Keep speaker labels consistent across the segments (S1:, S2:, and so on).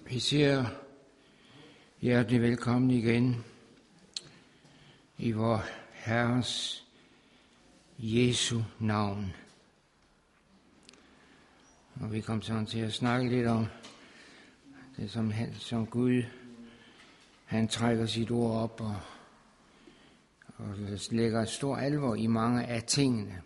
S1: Vi siger hjertelig velkommen igen i vor Herres Jesu navn. Og vi kom sådan til at snakke lidt om det, som Gud, han trækker sit ord op og lægger et stort alvor i mange af tingene.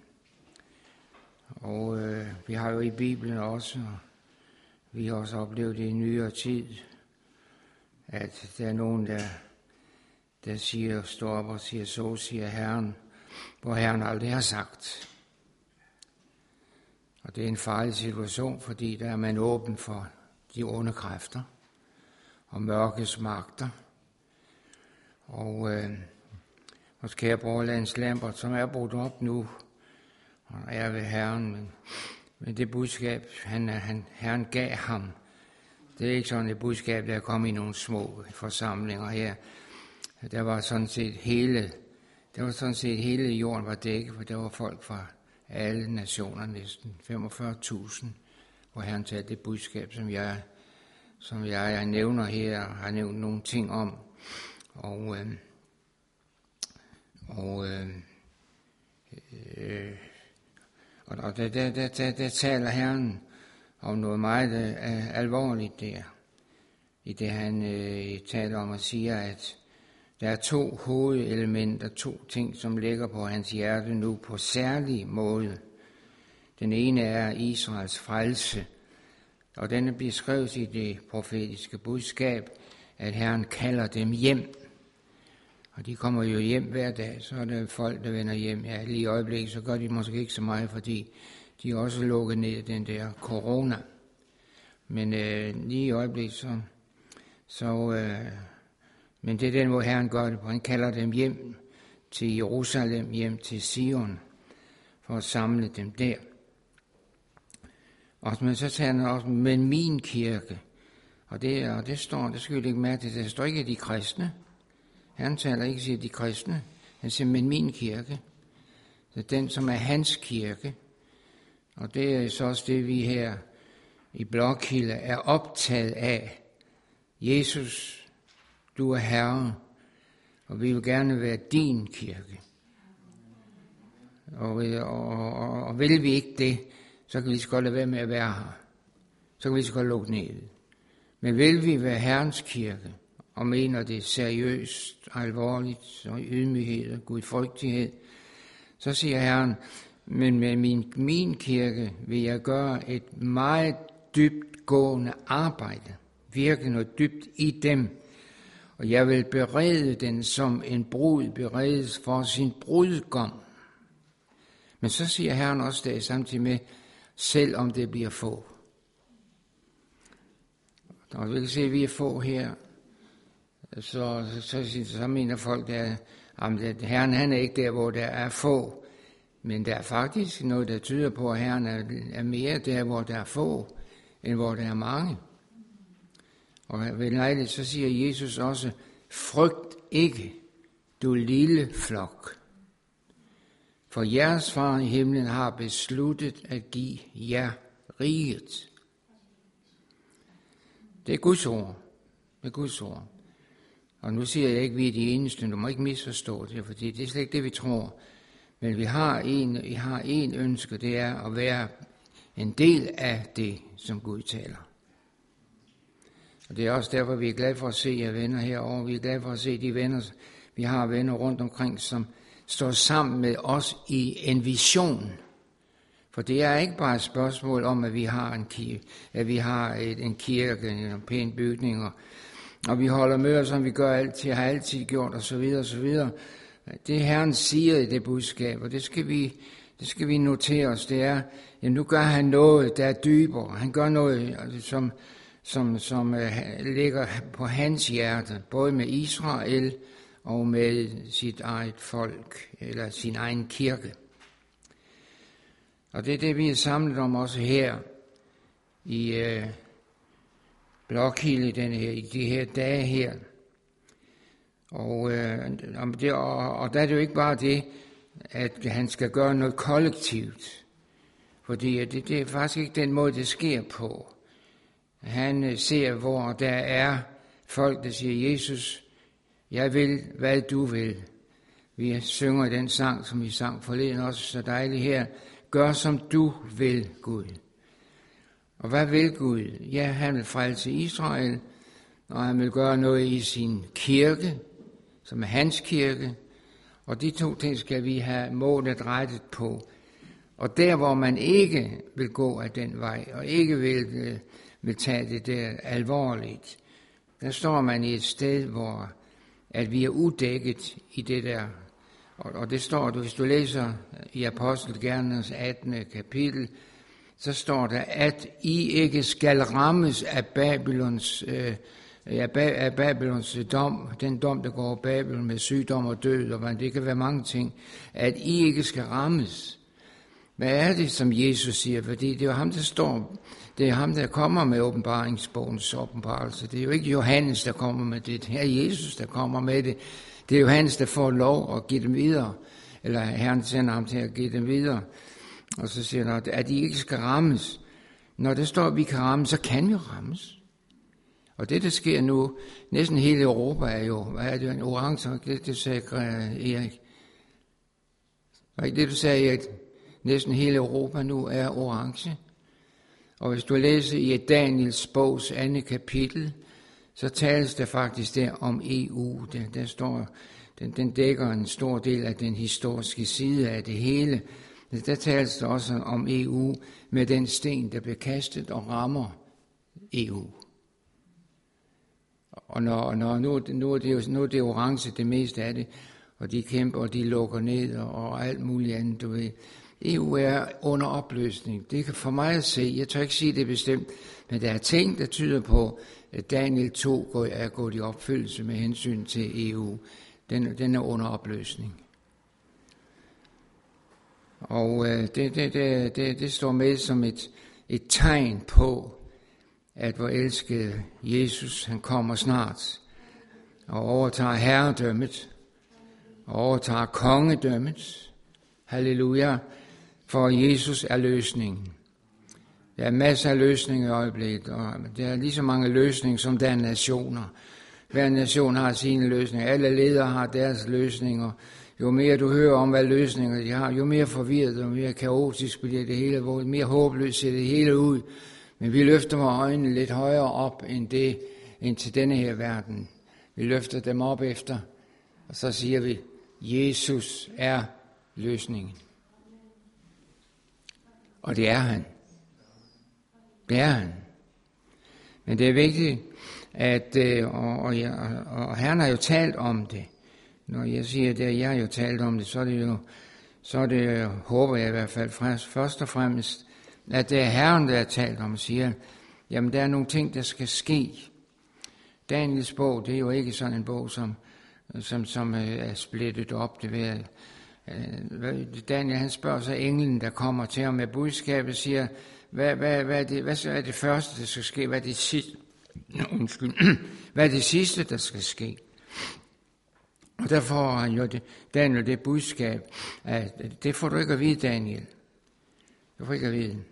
S1: Og vi har jo i Bibelen også, og vi har også oplevet det i nyere tid, at der er nogen, der siger, står op og siger, så siger Herren, hvor Herren aldrig har sagt. Og det er en farlig situation, fordi der er man åben for de onde kræfter og mørkets magter. Og vores kære bror Lans Lambert, som er brudt op nu, og er ved Herren, men det budskab, Herren gav ham, det er ikke sådan et budskab, der er kommet i nogle små forsamlinger her. Der var sådan set hele jorden var dækket, for der var folk fra alle nationer, næsten 45.000, hvor Herren talte det budskab, som jeg nævner her, og har nævnt nogle ting om. Og der taler Herren om noget meget alvorligt der, i det han taler om og siger, at der er 2 hovedelementer, 2 ting, som ligger på hans hjerte nu på særlig måde. Den ene er Israels frelse, og den bliver skrevet i det profetiske budskab, at Herren kalder dem hjem. Og de kommer jo hjem hver dag, så er der folk, der vender hjem. Ja, lige i øjeblikket, så gør de måske ikke så meget, fordi de er også lukket ned i den der corona. Men lige i øjeblikket, men det er den, hvor Herren gør det på. Han kalder dem hjem til Jerusalem, hjem til Sion, for at samle dem der. Men så tager han også med min kirke. Og det skal vi lægge mærke til, det står ikke de kristne. Herren taler ikke siger de kristne. Han siger, men min kirke. Det er den, som er hans kirke. Og det er så også det, vi her i Blokhilde er optaget af. Jesus, du er Herre, og vi vil gerne være din kirke. Og vil vi ikke det, så kan vi så godt lade være med at være her. Så kan vi så godt lukke ned. Men vil vi være Herrens kirke, og mener det seriøst, alvorligt, og ydmyghed og gudfrygtighed, så siger Herren, men med min kirke vil jeg gøre et meget dybtgående arbejde, virke noget dybt i dem, og jeg vil berede den, som en brud beredes for sin brudgom. Men så siger Herren også det samtidig med, selv om det bliver få. Og vi kan se, at vi er få her, så mener folk, at Herren han er ikke der, hvor der er få. Men der er faktisk noget, der tyder på, at Herren er mere der, hvor der er få, end hvor der er mange. Og ved lejlighed, så siger Jesus også, frygt ikke, du lille flok. For jeres far i himlen har besluttet at give jer riget. Det er Guds ord. Det er Guds ord. Og nu siger jeg ikke, at vi er de eneste. Du må ikke misforstå det, fordi det er slet ikke det, vi tror. Men vi har en ønske, det er at være en del af det, som Gud taler. Og det er også derfor, vi er glade for at se jer venner herovre. Vi er glade for at se de venner, vi har venner rundt omkring, som står sammen med os i en vision. For det er ikke bare et spørgsmål om, at vi har en kirke, en pæn bygning, og vi holder møder, som vi gør altid, har altid gjort, og så videre, og så videre. Det Herren siger i det budskab, og det skal vi notere os, det er, at nu gør han noget, der er dybere. Han gør noget, som ligger på hans hjerte, både med Israel og med sit eget folk, eller sin egen kirke. Og det er det, vi er samlet om også her i Blokhilde i de her dage her. Og der er det jo ikke bare det, at han skal gøre noget kollektivt. Fordi det er faktisk ikke den måde, det sker på. Han ser, hvor der er folk, der siger, Jesus, jeg vil, hvad du vil. Vi synger den sang, som vi sang forleden også så dejligt her. Gør som du vil, Gud. Og hvad vil Gud? Ja, han vil frelse Israel, og han vil gøre noget i sin kirke, som er hans kirke. Og de to ting skal vi have målet rettet på. Og der, hvor man ikke vil gå af den vej, og ikke vil tage det der alvorligt, der står man i et sted, hvor at vi er udækket i det der. Og det står, hvis du læser i Apostelgerningernes 18. kapitel, så står der, at I ikke skal rammes af Babylons dom, den dom, der går over Babylon med sygdom og død, og det kan være mange ting, at I ikke skal rammes. Hvad er det, som Jesus siger? Fordi det er jo ham, der står, det er ham, der kommer med åbenbaringsbogens åbenbarelse. Det er jo ikke Johannes, der kommer med det. Det er Jesus, der kommer med det. Det er Johannes, der får lov at give dem videre. Eller Herren sender ham til at give dem videre. Og så siger han, at de ikke skal rammes. Når der står, at vi kan rammes, så kan vi rammes. Og det, der sker nu, næsten hele Europa er jo, hvad er det, en orange? Det sagde Erik. Var ikke det, du sagde, Erik? Næsten hele Europa nu er orange. Og hvis du læser i Daniels bogs 2. kapitel, så tales der faktisk der om EU. Der står, den dækker en stor del af den historiske side af det hele. Der tales der også om EU med den sten, der bliver kastet og rammer EU. Og nu er det orange det meste af det, og de kæmper, og de lukker ned og alt muligt andet, du ved. EU er under opløsning. Det kan for mig at se, jeg tør ikke sige det bestemt, men der er ting, der tyder på, at Daniel 2 er gået i opfyldelse med hensyn til EU. Den er under opløsning. Og det står med som et tegn på, at vor elskede Jesus, han kommer snart og overtager herredømmet og overtager kongedømmet. Halleluja, for Jesus er løsningen. Der er masser af løsninger i øjeblikket, og der er lige så mange løsninger, som der er nationer. Hver nation har sine løsninger. Alle ledere har deres løsninger. Jo mere du hører om, hvad løsninger de har, jo mere forvirret og mere kaotisk bliver det hele, hvor mere håbløst ser det hele ud. Men vi løfter vores øjne lidt højere op end til denne her verden. Vi løfter dem op efter, og så siger vi, Jesus er løsningen. Og det er han. Det er han. Men det er vigtigt, at, og Herren har jo talt om det. Når jeg siger det, jeg har jo talt om det, så er det, håber jeg i hvert fald først og fremmest, at det er Herren, der har talt om og siger, jamen der er nogle ting, der skal ske. Daniels bog, det er jo ikke sådan en bog, som er splittet op. Daniel, han spørger så englen, der kommer til ham med budskabet, siger, hvad er det første, der skal ske? Hvad er det sidste, der skal ske? Og der får han jo Daniel det budskab, at det får du ikke at vide, Daniel. Du får ikke at vide.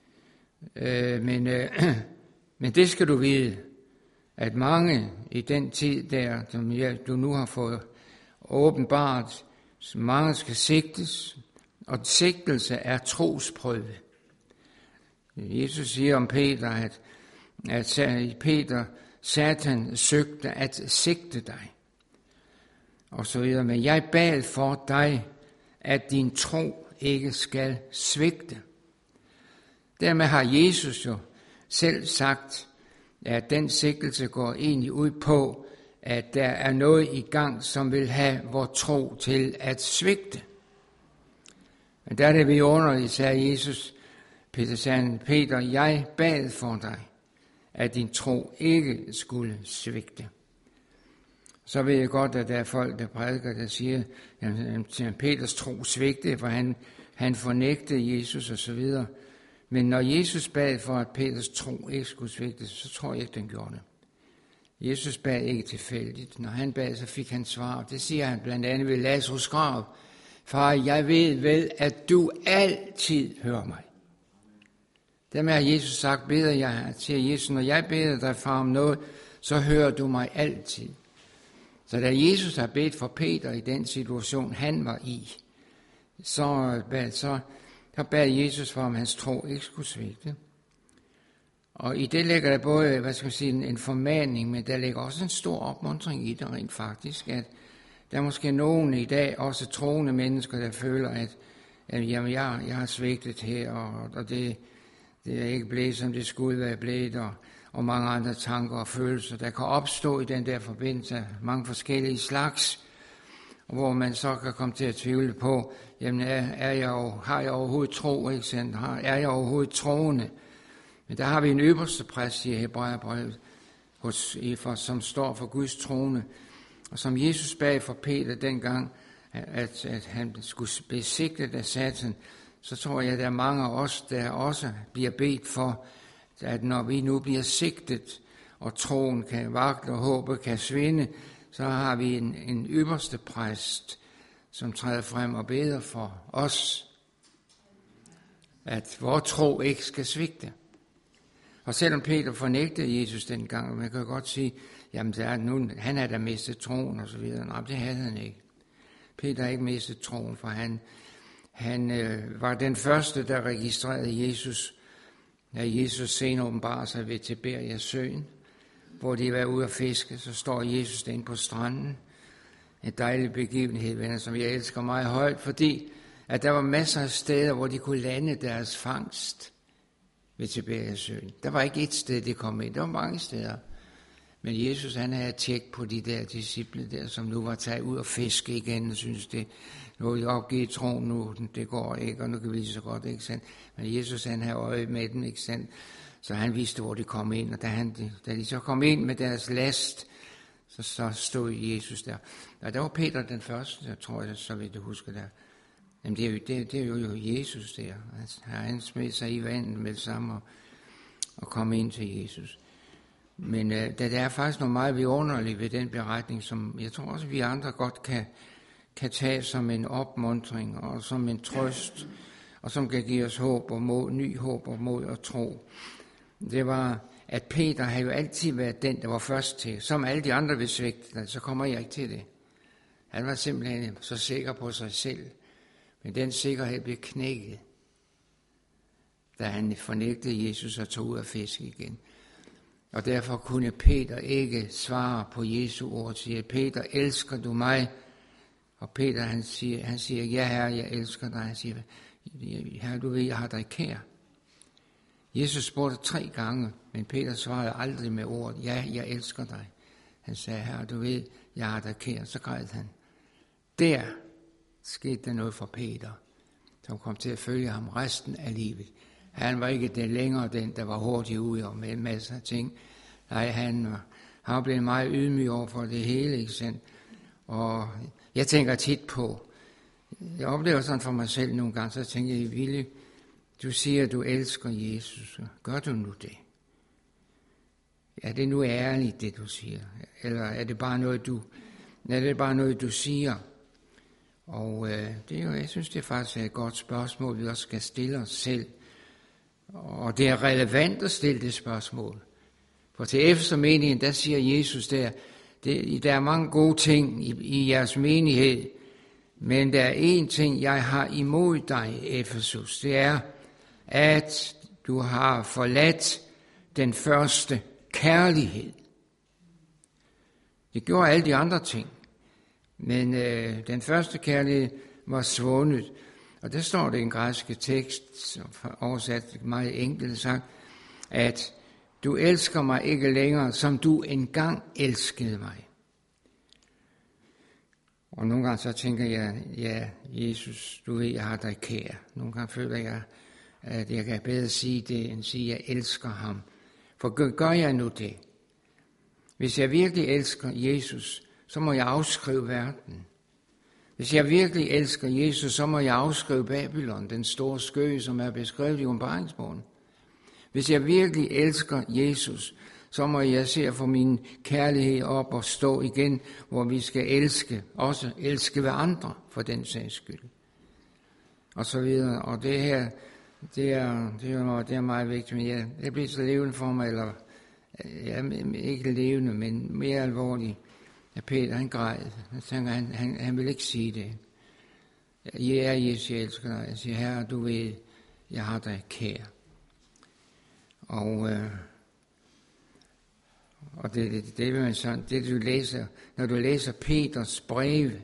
S1: Men det skal du vide, at mange i den tid der, som du nu har fået åbenbart, mange skal sigtes, og sigtelse er trosprøve. Jesus siger om Peter, at Peter, Satan søgte at sigte dig. Og så videre. Men jeg bad for dig, at din tro ikke skal svigte. Dermed har Jesus jo selv sagt, at den sigtelse går egentlig ud på, at der er noget i gang, som vil have vor tro til at svigte. Men der er det vidunderligt, sagde Jesus. Peter, jeg bad for dig, at din tro ikke skulle svigte. Så ved jeg godt, at der er folk, der prædiker, der siger, at Peters tro svigtede, for han fornægtede Jesus osv. Men når Jesus bad for, at Peters tro ikke skulle svigte, så tror jeg ikke, den gjorde det. Jesus bad ikke tilfældigt. Når han bad, så fik han svar. Det siger han blandt andet ved Lazarus grav. Far, jeg ved, at du altid hører mig. Dermed har Jesus sagt, beder jeg til Jesus, når jeg beder dig, far, om noget, så hører du mig altid. Så da Jesus har bedt for Peter i den situation, han var i, så bad Jesus for, om hans tro ikke skulle svigte. Og i det ligger der både, en formaning, men der ligger også en stor opmuntring i det rent faktisk, at der er måske nogen i dag, også troende mennesker, der føler, at jamen, jeg har svigtet her, og det er ikke blevet, som det skulle være blevet, og mange andre tanker og følelser, der kan opstå i den der forbindelse, mange forskellige slags, hvor man så kan komme til at tvivle på, jamen har jeg overhovedet tro, ikke sandt? Er jeg overhovedet troende? Men der har vi en øverste præst i Hebræerbrevet, som står for Guds trone, og som Jesus bag for Peter dengang, at han skulle blive sigtet af Satan, så tror jeg, at der er mange af os, der også bliver bedt for, at når vi nu bliver sigtet, og troen kan vakle og håbet kan svinde, så har vi en øverste præst, som træder frem og beder for os, at vores tro ikke skal svigte. Og selvom Peter fornægtede Jesus dengang, og man kan godt sige, jamen han havde da mistet troen og så videre. Nej, det havde han ikke. Peter har ikke mistet troen, for han var den første, der registrerede Jesus, da Jesus senere åbenbarer sig ved Tiberias søen, hvor de var ude at fiske, så står Jesus den på stranden. En dejlig begivenhed, venner, som jeg elsker meget højt, fordi at der var masser af steder, hvor de kunne lande deres fangst ved Tiberias søen. Der var ikke et sted, de kom ind. Der var mange steder. Men Jesus, han havde tjekket på de der disciple der, som nu var taget ud og fiske igen, og synes det, nu er de opgivet troen nu, det går ikke, og nu kan vi lige så godt, ikke sandt? Men Jesus, han havde øje med dem, ikke sandt? Så han vidste, hvor de kom ind, og da de så kom ind med deres last, så stod Jesus der. Og der var Peter den første, der tror jeg, så vidt jeg husker der. Jamen det er jo Jesus der. Han smed sig i vandet med det samme og kom ind til Jesus. Men der er faktisk noget meget vidunderligt ved den beretning, som jeg tror også, vi andre godt kan tage som en opmuntring og som en trøst, og som kan give os håb og mod, ny håb og mod og tro. Det var, at Peter har jo altid været den, der var først til. Som alle de andre vil svigte, så kommer jeg ikke til det. Han var simpelthen så sikker på sig selv. Men den sikkerhed blev knækket, da han fornægtede Jesus og tog ud af fisk igen. Og derfor kunne Peter ikke svare på Jesu ord og sige, Peter, elsker du mig? Og Peter, han siger, ja herre, jeg elsker dig. Han siger, herre, du ved, jeg har dig kær. Jesus spurgte 3 gange, men Peter svarede aldrig med ordet, ja, jeg elsker dig. Han sagde, herre, du ved, jeg har dig kær. Så græd han. Der skete der noget for Peter, som kom til at følge ham resten af livet. Han var ikke den længere den, der var hurtig ude og med masser af ting. Nej, han har blevet meget ydmyg over for det hele, ikke sandt? Og jeg tænker tit på, jeg oplever sådan for mig selv nogle gange, så tænker jeg, Ville, du siger, at du elsker Jesus. Gør du nu det? Er det nu ærligt, det du siger? Eller er det bare noget, du siger? Og det er jo, jeg synes, det faktisk er et godt spørgsmål, vi også skal stille os selv. Og det er relevant at stille det spørgsmål. For til Efesermenigheden, der siger Jesus der er mange gode ting i jeres menighed, men der er en ting, jeg har imod dig, Efesus. Det er, at du har forladt den første kærlighed. Det gjorde alle de andre ting. Men den første kærlighed var svundet. Og der står det i en græske tekst, oversat meget enkelt sagt, at du elsker mig ikke længere, som du engang elskede mig. Og nogle gange så tænker jeg, ja, Jesus, du ved, jeg har dig kær. Nogle gange føler jeg, at jeg kan bedre sige det, end sige, at jeg elsker ham. For gør jeg nu det? Hvis jeg virkelig elsker Jesus, så må jeg afskrive verden. Hvis jeg virkelig elsker Jesus, så må jeg afskrive Babylon, den store skøge, som er beskrevet i åbenbaringsbogen. Hvis jeg virkelig elsker Jesus, så må jeg se at få min kærlighed op og stå igen, hvor vi skal elske, også elske ved andre for den sags skyld. Og så videre. Og det her, Det er meget vigtigt, men jeg bliver så levende for mig, eller ikke levende, men mere alvorligt. Ja, Peter, han græd. Han vil ikke sige det. Jesus, jeg elsker dig. Jeg siger, Herre, du ved, jeg har dig kær. Og det vil man sådan, det du læser, når du læser Peters breve,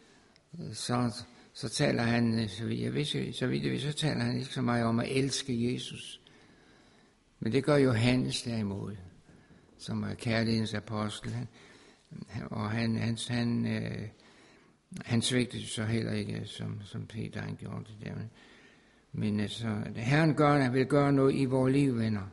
S1: så taler han, så taler han ikke så meget om at elske Jesus. Men det gør Johannes derimod, som er kærlighedens apostel. Og han svigtede så heller ikke, som Peter han gjorde det der. Men altså, Herren vil gøre noget i vores liv, venner.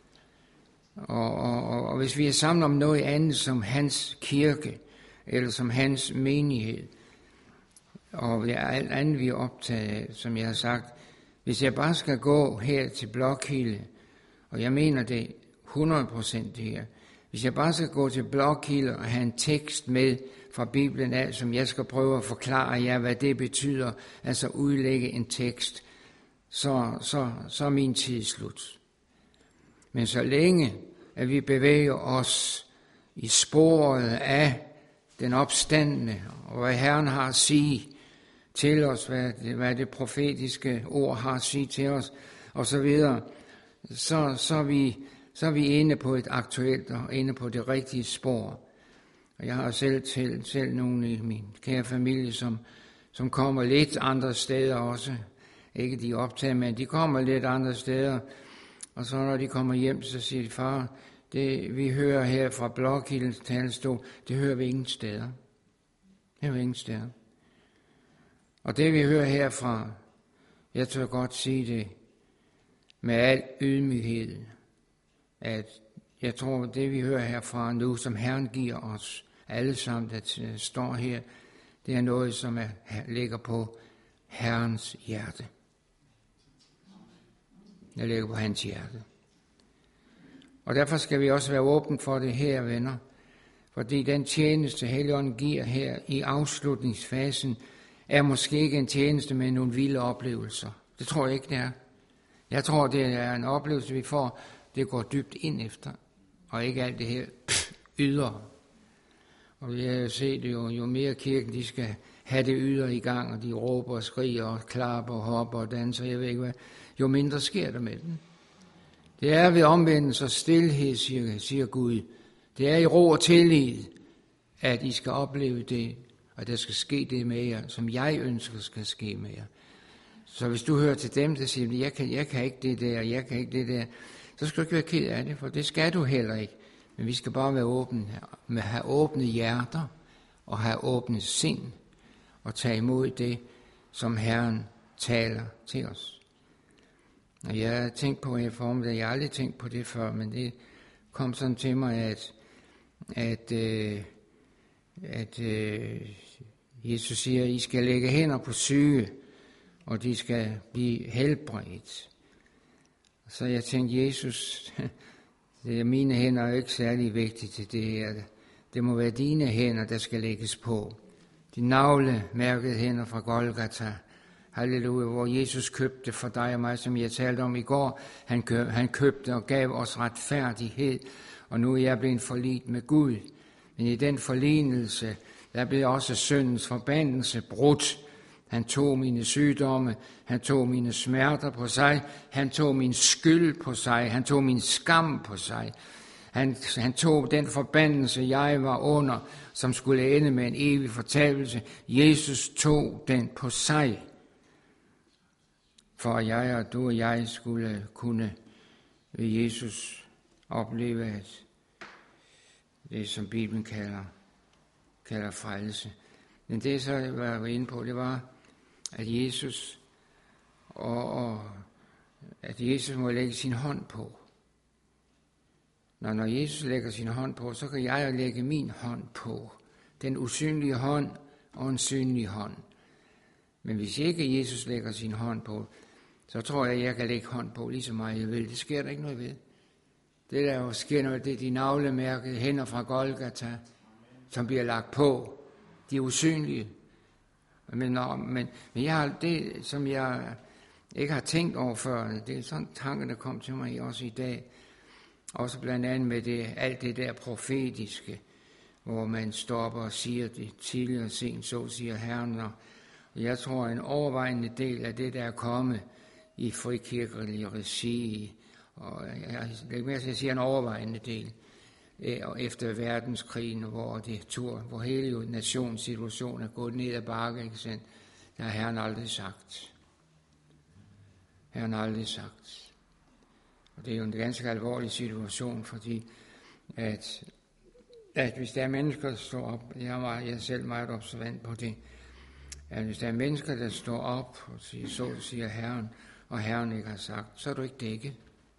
S1: Og hvis vi er sammen om noget andet som hans kirke, eller som hans menighed, og alt andet vi er optaget af, som jeg har sagt, hvis jeg bare skal gå her til Blokhilde, og jeg mener det 100% det her, hvis jeg bare skal gå til Blokhilde og have en tekst med fra Bibelen af, som jeg skal prøve at forklare jer, hvad det betyder, altså udlægge en tekst, så er min tid slut. Men så længe, at vi bevæger os i sporet af den opstandne, og hvad Herren har at sige til os, hvad det profetiske ord har at sige til os, og så videre, så er vi inde på et aktuelt og inde på det rigtige spor. Og jeg har selv nogle i min kære familie, som kommer lidt andre steder også. Ikke de optager, men de kommer lidt andre steder. Og så når de kommer hjem, så siger de, far, det vi hører her fra Blokhildes talestol, det hører vi ingen steder. Det hører vi ingen steder. Og det vi hører herfra, jeg tør godt sige det med al ydmyghed, at jeg tror, det vi hører herfra nu, som Herren giver os alle sammen, der står her, det er noget, som ligger på Herrens hjerte. Jeg ligger på hans hjerte. Og derfor skal vi også være åbne for det her, venner. Fordi den tjeneste, Helligånden giver her i afslutningsfasen, er måske ikke en tjeneste med nogle vilde oplevelser. Det tror jeg ikke, det er. Jeg tror, det er en oplevelse, vi får, det går dybt ind efter. Og ikke alt det her ydre. Og vi har jo set, jo mere kirken, de skal have det ydre i gang, og de råber og skriger og klapper og hopper og danser, jeg ved ikke hvad, jo mindre sker der med den. Det er ved omvendelse og stilhed, siger Gud. Det er i ro og tillid, at I skal opleve det, og der skal ske det med jer, som jeg ønsker skal ske med jer. Så hvis du hører til dem, der siger, jeg kan ikke det der, jeg kan ikke det der, så skal du ikke være ked af det, for det skal du heller ikke. Men vi skal bare være åbne, have åbne hjerter og have åbne sind og tage imod det, som Herren taler til os. Og jeg har tænkt på i formiddag, jeg har aldrig tænkt på det før, men det kom sådan til mig, at Jesus siger, at I skal lægge hænder på syge, og de skal blive helbredt. Så jeg tænkte, Jesus, mine hænder er jo ikke særlig vigtige til det her. Det må være dine hænder, der skal lægges på. De navlemærkede hænder fra Golgata. Halleluja, hvor Jesus købte for dig og mig, som jeg talte om i går. Han købte og gav os retfærdighed, og nu er jeg blevet forligt med Gud. Men i den forlignelse, der blev også syndens forbandelse brudt. Han tog mine sygdomme, han tog mine smerter på sig, han tog min skyld på sig, han tog min skam på sig. Han tog den forbandelse, jeg var under, som skulle ende med en evig fortabelse. Jesus tog den på sig, for at jeg og du og jeg skulle kunne ved Jesus opleve, at det, som Bibelen kalder frelse. Men det, så jeg var inde på, det var, at Jesus må lægge sin hånd på. Når Jesus lægger sin hånd på, så kan jeg lægge min hånd på. Den usynlige hånd og en synlig hånd. Men hvis ikke Jesus lægger sin hånd på, så tror jeg, at jeg kan lægge hånd på lige så meget jeg vil. Det sker der ikke noget ved. Det der jo sker noget, det er de navlemærkede hænder fra Golgata, som bliver lagt på. De er usynlige. Men jeg har det, som jeg ikke har tænkt over før. Det er sådan en tanke, der kom til mig også i dag. Også blandt andet med alt det der profetiske, hvor man stopper og siger det tidligere sent, så siger Herren. Og jeg tror, en overvejende del af det, der er kommet i frikirkelige regi, og jeg siger en overvejende del, efter verdenskrigen, hvor hele nationssituationen er gået ned ad bakke, ikke sandt? Der har Herren aldrig sagt. Herren aldrig sagt. Og det er jo en ganske alvorlig situation, fordi at hvis der er mennesker, der står op, jeg er selv meget observant på det, at hvis der er mennesker, der står op og siger, så siger Herren, og Herren ikke har sagt, så er du ikke dækket.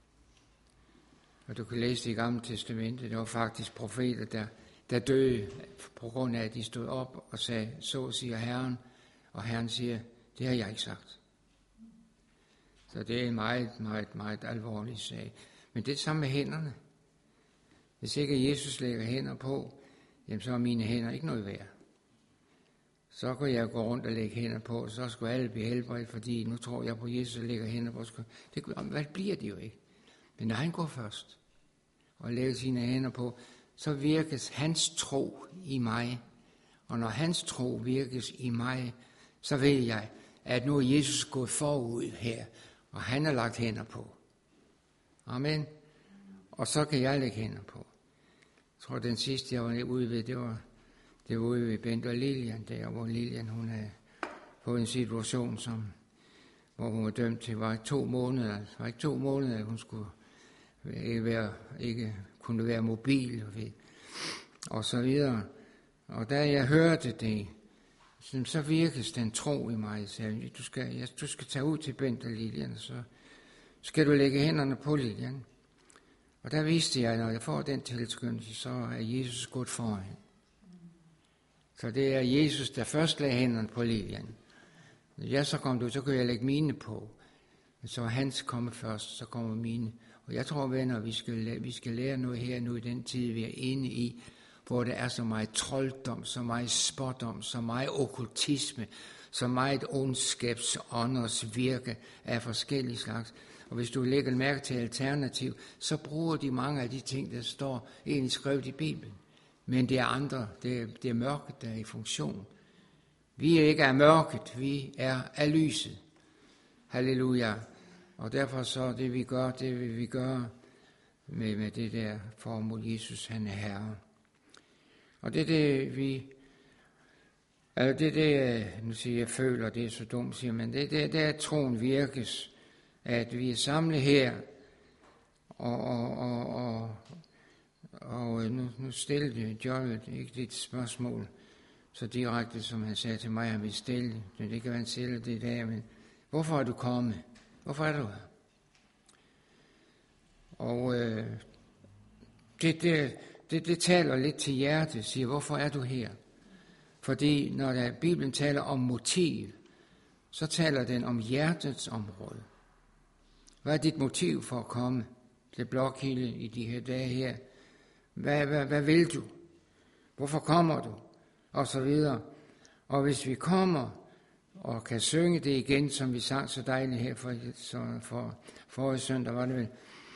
S1: Og du kan læse det i Gamle Testamentet, der var faktisk profeter, der døde på grund af, at de stod op og sagde, så siger Herren, og Herren siger, det har jeg ikke sagt. Så det er en meget, meget, meget alvorlig sag. Men det er det samme med hænderne. Hvis ikke Jesus lægger hænder på, jamen så er mine hænder ikke noget værd. Så kan jeg gå rundt og lægge hænder på, så skulle alle blive helbredt, fordi nu tror jeg på Jesus og lægger hænder på. Hvad bliver det jo ikke? Men når han går først og lægger sine hænder på, så virkes hans tro i mig. Og når hans tro virkes i mig, så ved jeg, at nu er Jesus gået forud her, og han har lagt hænder på. Amen. Og så kan jeg lægge hænder på. Jeg tror, den sidste, jeg var ude ved, det var ude ved Bent og Lilian, der hvor Lilian, hun havde fået en situation, hvor hun var dømt til, var ikke 2 måneder. Det var ikke 2 måneder, at hun skulle ikke kunne være mobil, og så videre. Og da jeg hørte det, så virkes den tro i mig. Så du skal tage ud til Bent og Lilian, så skal du lægge hænderne på Lilian. Og der vidste jeg, at når jeg får den tilskyndelse, så er Jesus gået foran. Så det er Jesus, der først lagde hænderne på Lilian. Når jeg så kom ud, så kunne jeg lægge mine på. Så hans kommer først, så kommer mine. Og jeg tror, venner, vi skal lære noget her nu i den tid, vi er inde i, hvor der er så meget trolddom, så meget spådom, så meget okkultisme, så meget ondskabsånders virke af forskellige slags. Og hvis du lægger mærke til alternativ, så bruger de mange af de ting, der står egentlig skrevet i Bibelen. Men det er andre, det er mørket, der er i funktion. Vi er ikke af mørket, vi er af lyset. Halleluja. Og derfor så det vil vi gøre med det der formål, Jesus han er Herre. Og det er det, nu siger jeg føler, det er så dumt, siger, men det er troen virkes, at vi er samlet her, og nu stillede Joel ikke dit spørgsmål så direkte, som han sagde til mig, han ville stille. Det kan være, han stille det der, men hvorfor er du kommet? Hvorfor er du her? Og det taler lidt til hjertet, siger, hvorfor er du her? Fordi når Bibelen taler om motiv, så taler den om hjertets område. Hvad er dit motiv for at komme til Blokhilde i de her dage her? Hvad vil du? Hvorfor kommer du? Og så videre. Og hvis vi kommer og kan synge det igen, som vi sang så dejligt her for forrige søndag, var det vel.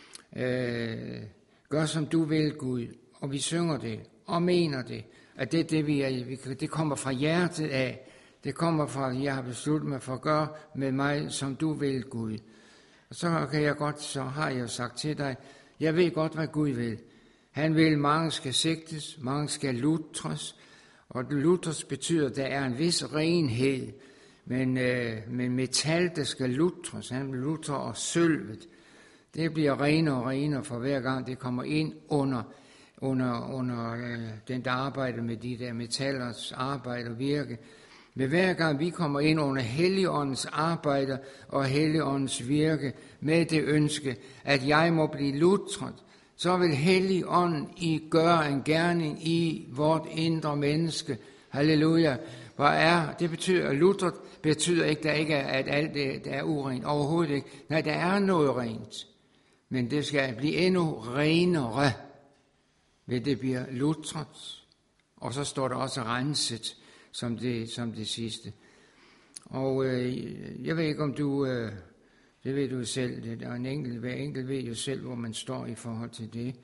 S1: Gør som du vil, Gud. Og vi synger det og mener det. At det kommer fra hjertet af. Det kommer fra, at jeg har besluttet mig for at gøre med mig, som du vil, Gud. Og så har jeg sagt til dig, jeg ved godt, hvad Gud vil. Han vil, mange skal sigtes, mange skal lutres. Og lutres betyder, at der er en vis renhed. Men metal, der skal lutres, han vil lutre og sølvet. Det bliver renere og renere for hver gang det kommer ind under den, der arbejder med de der metallers arbejde og virke. Men hver gang vi kommer ind under Helligåndens arbejde og Helligåndens virke med det ønske, at jeg må blive lutret, så vil Helligånden gøre en gerning i vort indre menneske. Halleluja. Det betyder, at lutret betyder ikke, at alt det er urent. Overhovedet ikke. Nej, der er noget rent. Men det skal blive endnu renere, ved det bliver lutret. Og så står der også renset som det sidste. Og jeg ved ikke, om du Det ved du selv, og hver enkelt ved jo selv, hvor man står i forhold til det.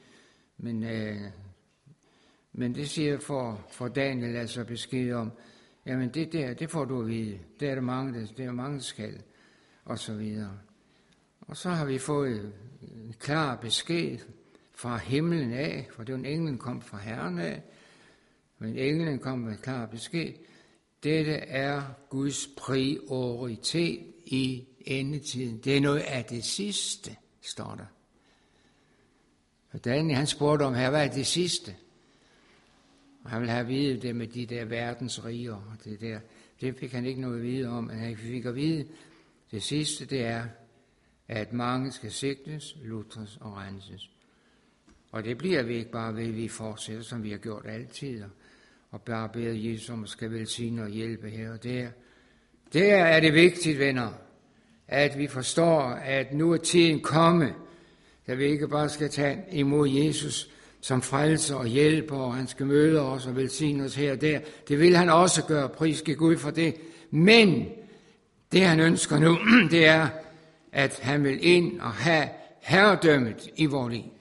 S1: Men det siger for Daniel altså besked om, jamen det der, det får du at vide. Det er mange, der skal, og så videre. Og så har vi fået en klar besked fra himlen af, for det var en englen kom fra Herren af, men englen kom med en klar besked. Dette er Guds prioritet i endetiden. Det er noget af det sidste, står der. Og Daniel, han spurgte om, hvad er det sidste? Og han ville have at vide det med de der verdensriger og det der. Det fik han ikke noget at vide om, men han fik at vide, det sidste, det er, at mange skal sigtes, lutres og renses. Og det bliver vi ikke bare ved, at vi fortsætter, som vi har gjort altid, og bare beder Jesus om at skal velsigne og hjælpe her og der. Der er det vigtigt, venner, at vi forstår, at nu er tiden kommet, da vi ikke bare skal tage imod Jesus som frelser og hjælper, og han skal møde os og velsigne os her og der. Det vil han også gøre, priske Gud for det. Men det han ønsker nu, det er, at han vil ind og have herredømmet i vores liv.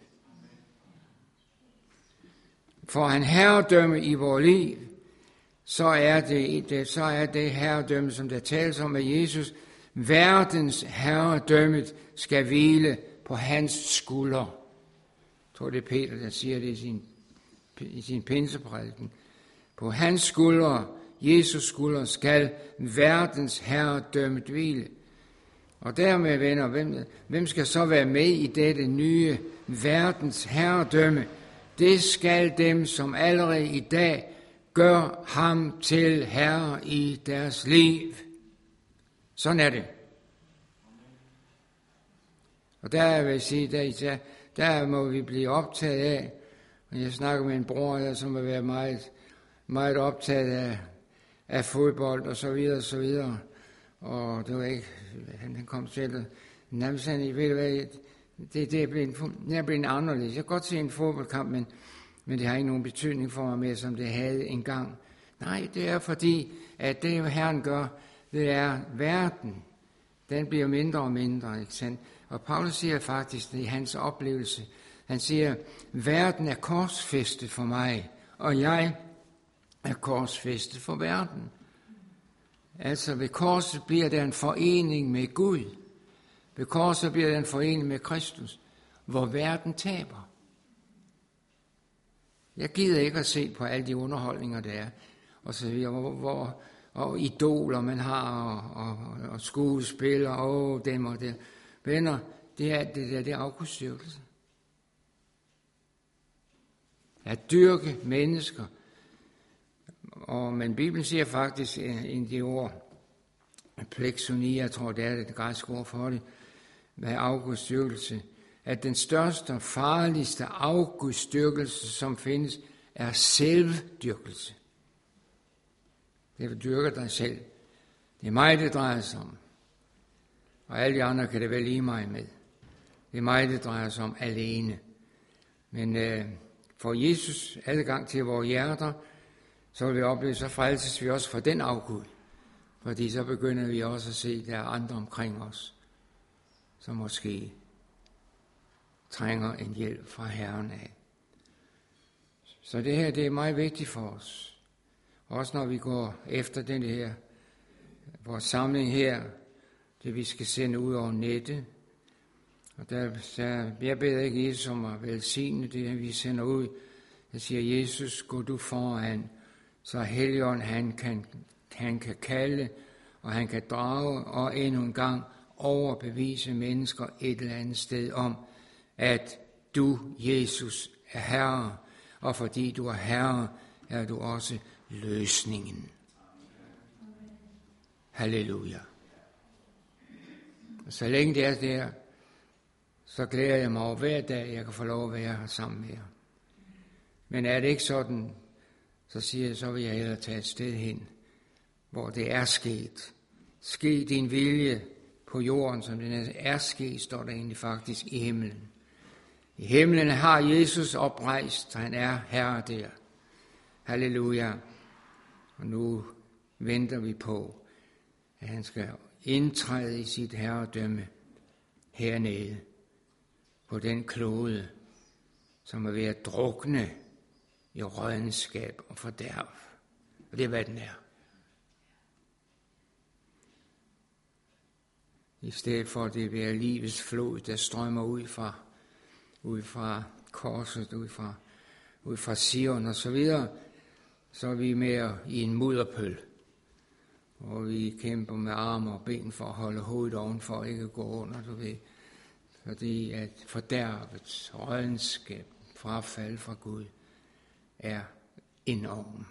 S1: For han herredømme i vores liv, så er det herredømme, som der tales om af Jesus, verdens herredømmet skal hvile på hans skulder. Jeg tror, det er Peter, der siger det i sin pinseprædiken. På hans skuldre, Jesus skuldre, skal verdens herredømmet hvile. Og dermed, venner, hvem skal så være med i dette nye verdens herredømme? Det skal dem, som allerede i dag gør ham til herre i deres liv. Sådan er det. Og der vil jeg sige, der må vi blive optaget af, og jeg snakker med en bror der, som vil være meget, meget optaget af fodbold og så videre og så videre. Og det var ikke, han kom selv, nærmest han, ved du hvad, det er blevet anderledes. Jeg kan godt se en fodboldkamp, men det har ikke nogen betydning for mig mere, som det havde engang. Nej, det er fordi, at det Herren gør, det er verden. Den bliver mindre og mindre, ikke sandt? Og Paulus siger faktisk i hans oplevelse, han siger, verden er korsfæstet for mig, og jeg er korsfæstet for verden. Altså ved korset bliver der en forening med Gud. Ved korset bliver der en forening med Kristus, hvor verden taber. Jeg gider ikke at se på alle de underholdninger, der er, og så videre, og idoler man har, og skuespillere, og dem og det. Venner, det er afgudsdyrkelse. At dyrke mennesker. Men Bibelen siger faktisk en de ord, pleksonia, jeg tror det er det græske ord for det, med afgudsdyrkelse, at den største og farligste afgudsdyrkelse, som findes, er selvdyrkelse. Det er, at du dyrker dig selv. Det er mig, det drejer sig om. Og alle de andre kan det vel lige mig med. Det er mig, det drejer sig om alene. Men for Jesus adgang til vores hjerter, så vil vi opleve, så frelses vi også fra den afgud. Fordi så begynder vi også at se, at der er andre omkring os, som måske trænger en hjælp fra Herren af. Så det her, det er meget vigtigt for os. Også når vi går efter den her, vores samling her, det vi skal sende ud over nettet. Og jeg beder ikke Jesus om at velsigne det, vi sender ud. Jeg siger, Jesus, gå du foran, så Helligånden han kan kalde, og han kan drage, og endnu en gang overbevise mennesker et eller andet sted om, at du, Jesus, er Herre, og fordi du er Herre, er du også løsningen. Halleluja. Og så længe det er der, så glæder jeg mig over hver dag, jeg kan få lov at være her sammen med jer. Men er det ikke sådan, så siger jeg, så vil jeg hellere tage et sted hen, hvor det er sket. Ske din vilje på jorden, som den er sket, står der egentlig faktisk i himlen. I himlen har Jesus oprejst, han er Herre der. Halleluja. Og nu venter vi på, at han skal indtræde i sit herredømme hernede på den klode, som er ved at drukne i rådenskab og fordærv. Og det er, hvad den er. I stedet for at det være livets flod, der strømmer ud fra korset, ud fra Sion og så videre, så er vi mere i en mudderpøl, hvor vi kæmper med arme og ben for at holde hovedet ovenfor og ikke gå under, du ved. Fordi at fordærvets rådenskab, frafald fra Gud, er enorm.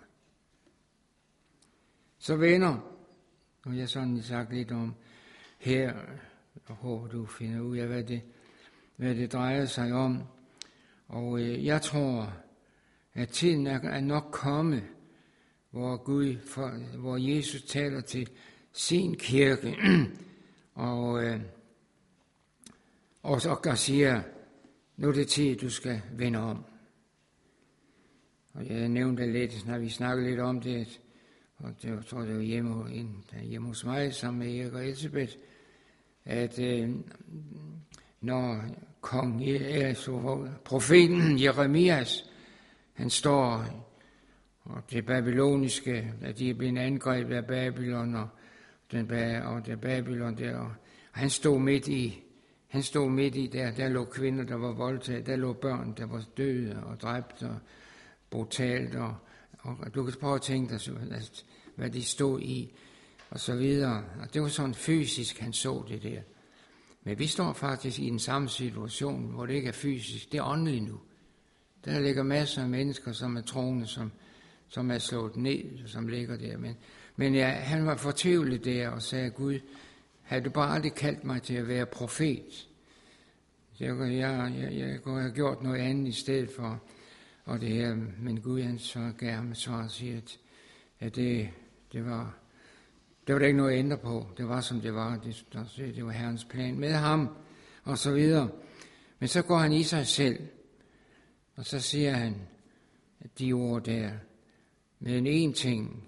S1: Så venner, nu har jeg sådan sagt lidt om her, jeg håber du finder ud af, hvad det drejer sig om. Og jeg tror, at tiden er nok kommet, hvor Jesus taler til sin kirke, og så siger, nu er det tid, du skal vende om. Og jeg nævnte lidt, når vi snakkede lidt om det, og jeg tror, det var hjemme hos mig sammen med Erik og Elisabeth, at når profeten Jeremias, han står, og det babyloniske, at de er blevet angrebet af Babylon, og Babylon der, og han stod midt i, der lå kvinder, der var voldtaget, der lå børn, der var døde og dræbt og brutalt, og du kan prøve at tænke dig, hvad de stod i, og så videre. Og det var sådan fysisk, han så det der. Men vi står faktisk i den samme situation, hvor det ikke er fysisk, det er åndeligt nu. Der ligger masser af mennesker, som er troende, som er slået ned, som ligger der. Men ja, han var fortvivlet der og sagde, Gud, havde du bare aldrig kaldt mig til at være profet? Jeg kunne have gjort noget andet i stedet for. Og det her, men Gud, han så gav ham et svar og siger, at det var der ikke noget at ændre på. Det var, som det var. Det var Herrens plan med ham, og så videre. Men så går han i sig selv, og så siger han de ord der. Men en ting,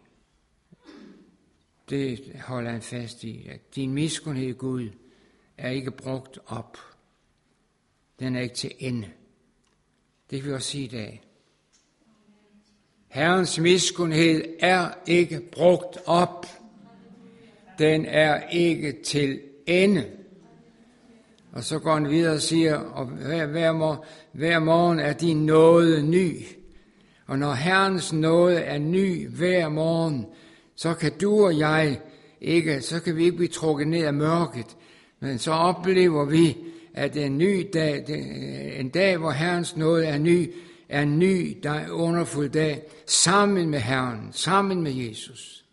S1: det holder han fast i, at din miskundhed, Gud, er ikke brugt op. Den er ikke til ende. Det kan vi også sige i dag. Herrens miskundhed er ikke brugt op. Den er ikke til ende. Og så går han videre og siger, og hver morgen er din nåde ny. Og når Herrens nåde er ny hver morgen, så kan du og jeg ikke, så kan vi ikke blive trukket ned af mørket. Men så oplever vi, at en ny dag, en dag, hvor Herrens nåde er en ny, underfuld dag, sammen med Herren, sammen med Jesus.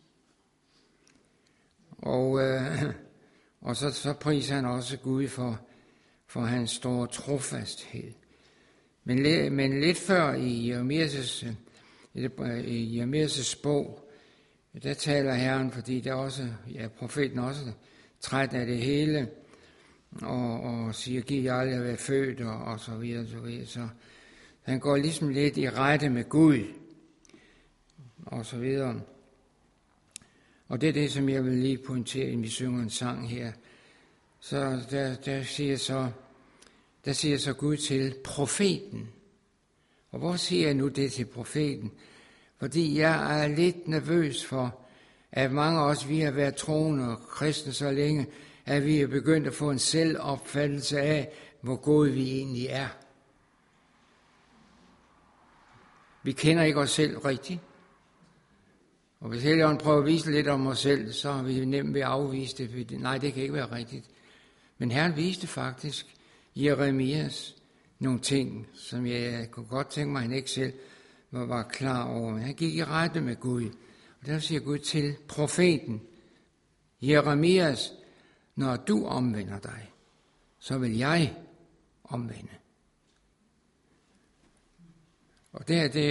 S1: Og så priser han også Gud for hans store trofasthed. Men lidt før i Jeremias bog, der taler Herren, fordi der også, profeten også træt af det hele, og siger, giv jeg aldrig at være født, og så videre, så videre. Så han går ligesom lidt i rette med Gud, og så videre. Og det er det, som jeg vil lige pointere, inden vi synger en sang her. Så der siger så Gud til profeten. Og hvor siger jeg nu det til profeten? Fordi jeg er lidt nervøs for, at mange af os, vi har været troende og kristne så længe, at vi er begyndt at få en selvopfattelse af, hvor gode vi egentlig er. Vi kender ikke os selv rigtigt. Og hvis Helligånden prøver at vise lidt om os selv, så er vi nemt ved at afvise det. Nej, det kan ikke være rigtigt. Men Herren viste faktisk Jeremias nogle ting, som jeg kunne godt tænke mig, at han ikke selv var klar over. Men han gik i rette med Gud. Og der siger Gud til profeten, Jeremias, når du omvender dig, så vil jeg omvende. Og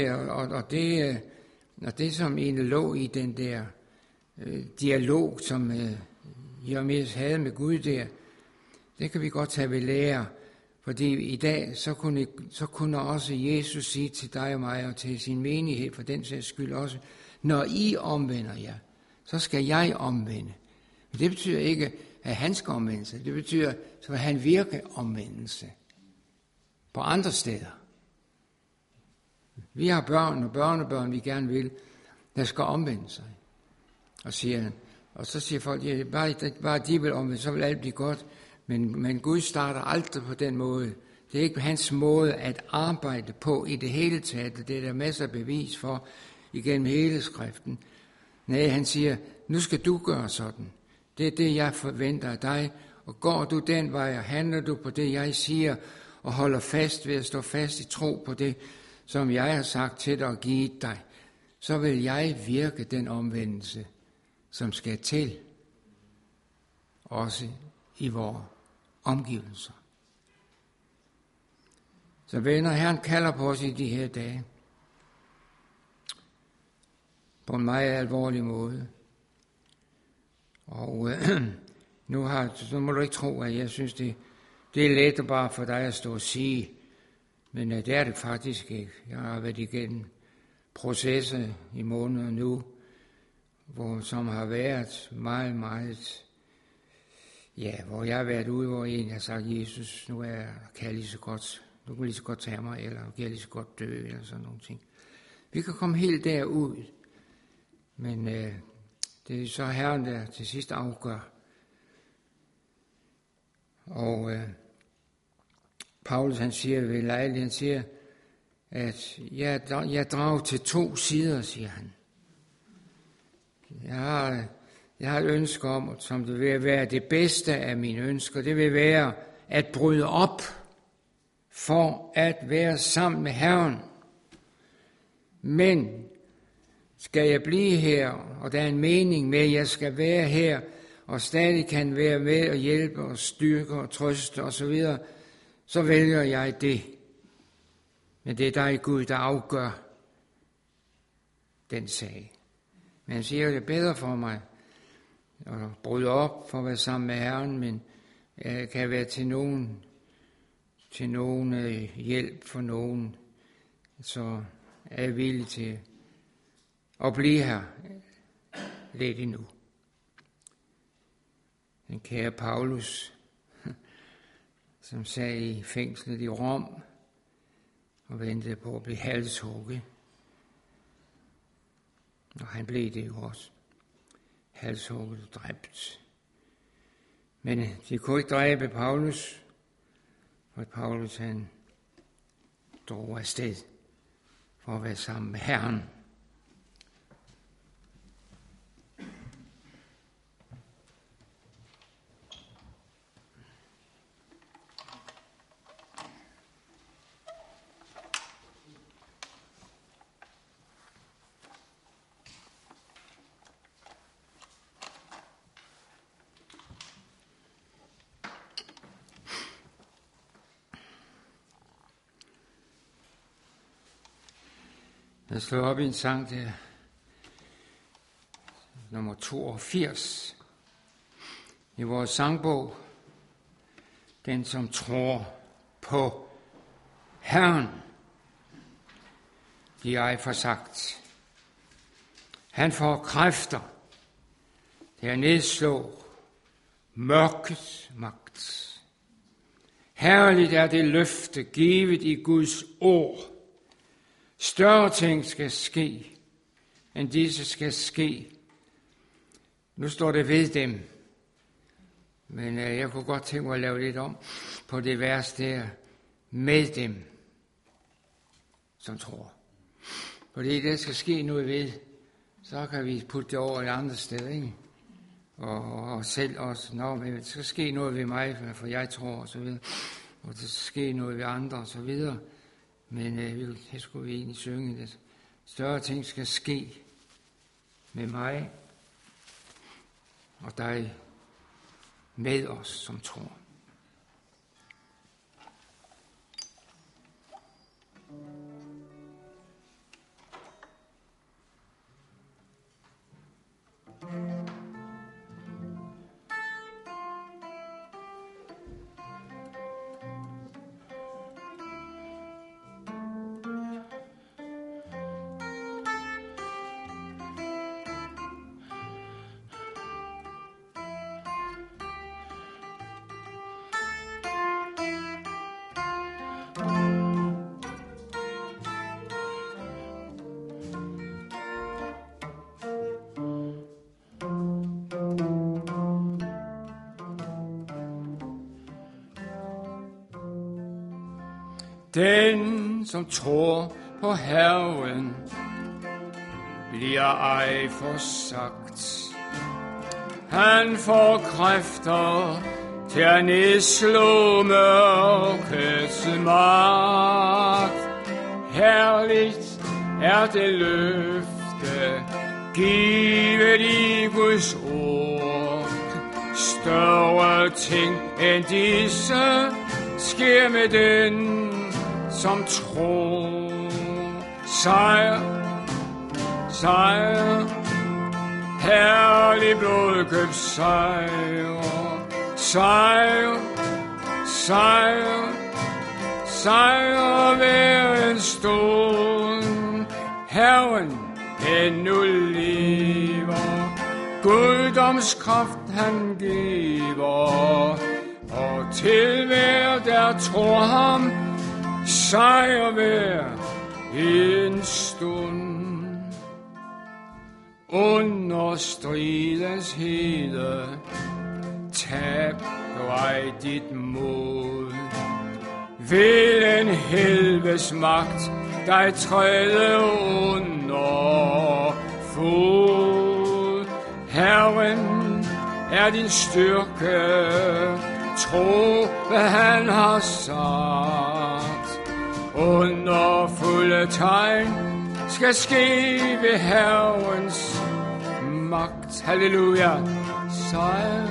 S1: det som egentlig lå i den der dialog, som Jeremias havde med Gud der, det kan vi godt tage ved lære. Fordi i dag, så kunne også Jesus sige til dig og mig, og til sin menighed, for den sags skyld også, når I omvender jer, så skal jeg omvende. Men det betyder ikke, at han skal omvende sig. Det betyder, så vil han virke omvendelse på andre steder. Vi har børn og børnebørn, vi gerne vil, der skal omvende sig. Og så siger folk, ja, bare de vil omvende, så vil alt blive godt. Men Gud starter aldrig på den måde. Det er ikke hans måde at arbejde på i det hele taget. Det er der masser af bevis for igennem hele skriften. Nej, han siger, nu skal du gøre sådan. Det er det, jeg forventer af dig. Og går du den vej, og handler du på det, jeg siger, og holder fast ved at stå fast i tro på det, som jeg har sagt til dig og givet dig, så vil jeg virke den omvendelse, som skal til, også i vores omgivelser. Så venner, Herren kalder på os i de her dage, på en meget alvorlig måde. Og nu må du ikke tro, at jeg synes, det er let bare for dig at stå og sige, men det er det faktisk ikke. Jeg har været igennem processer i måneder nu, som har været meget, meget, hvor jeg har været ude, hvor en har sagt, Jesus, nu kan jeg lige så godt, nu kan jeg lige så godt tage mig, eller nu kan jeg lige så godt dø, eller sådan nogle ting. Vi kan komme helt derud, men det er så Herren, der til sidst afgør. Og Paulus, han siger ved lejlighed, han siger, at jeg drager til 2 sider, siger han. Jeg har et ønske om, som det vil være det bedste af mine ønsker, det vil være at bryde op for at være sammen med Herren. Men skal jeg blive her, og der er en mening med, at jeg skal være her, og stadig kan være med og hjælpe og styrke og trøste osv., så vælger jeg det. Men det er dig, Gud, der afgør den sag. Men han siger, det er bedre for mig at bryde op for at være sammen med Herren, men jeg kan være til nogen hjælp for nogen, så er jeg villig til at blive her lidt endnu. Den kære Paulus, som sad i fængslet i Rom og ventede på at blive halshugget. Og han blev det jo også. Halshugget og dræbt. Men de kunne ikke dræbe Paulus, for Paulus han drog afsted for at være sammen med Herren. Jeg slår op i en sang, der nummer 82 i vores sangbog. Den, som tror på Herren, de jeg forsagt. Han får kræfter, der nedslår mørkets magt. Herligt er det løfte givet i Guds ord. Større ting skal ske, end disse skal ske. Nu står det ved dem, men jeg kunne godt tænke mig at lave lidt om på det vers der, med dem, som tror. Fordi det skal ske noget ved, så kan vi putte det over et andet sted, ikke? Og selv også, det skal ske noget ved mig, for jeg tror, og så videre. Og det skal ske noget ved andre, og så videre. Men det skulle vi egentlig synge det. Større ting skal ske med mig og dig med os, som tror. Den, som tror på Herren, bliver ej forsagt. Han får kræfter til at nedslå mørkets magt. Herligt er det løfte, givet i Guds ord. Større ting end disse sker med den, som tror. Sejr, sejr, herlig blodkøbt sejr. Sejr, sejr, sejr hver en stund. Herren endnu lever, guddomskraft han giver, og til hver der tror ham, sejr hver en stund. Under stridens hede, tab du ej dit mod. Vil en helvedes magt dig træde under fod. Herren er din styrke, tro hvad han har sagt. Under fulde tegn skal ske ved Herrens magt. Halleluja. Sejr,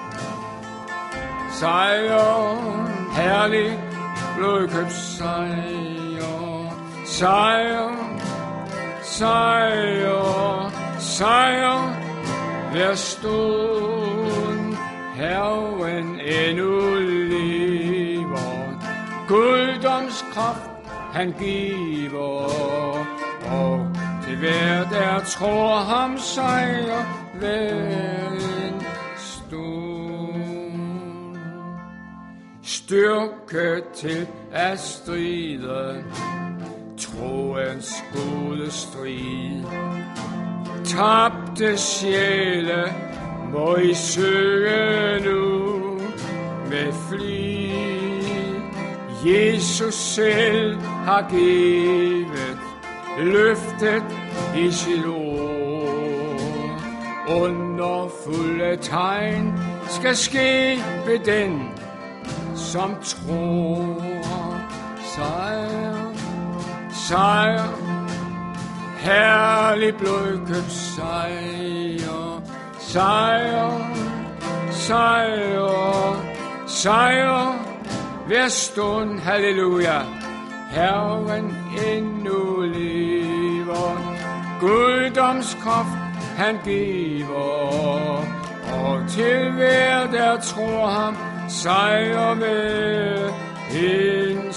S1: sejr, herlig blodkøbt sejr. Sejr, sejr, sejr hver stund. Herren endnu lever, guddomskraft han giver, og til hver der tror ham sejr hver en stund. Styrke til at stride, troens gode strid. Tabte sjæle må I søge nu med flid. Jesus selv har givet løftet i sit ord. Under fulde tegn skal ske ved den, som tror. Sejr, sejr, herlig blodkøbt sejr. Sejr, sejr, sejr hver stund. Halleluja. Herren endnu lever, guddomskraft han giver, og til hver der tror ham sejr med en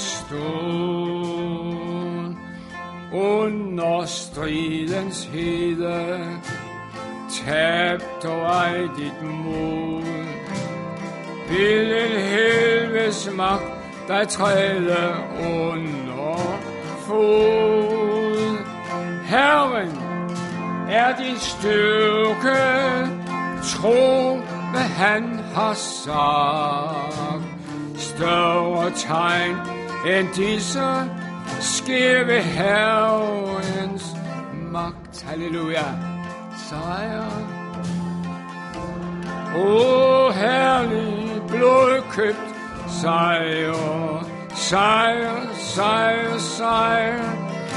S1: stund. Under stridens hede, tab dog ej dit mod. Vil en helvedes magt dig træde under fod. Herren er din styrke, tro hvad han har sagt. Større tegn end disse sker ved Herrens magt. Halleluja. Sejr. O herlig blodkøbt sejr. Sejr, sejr, sejr.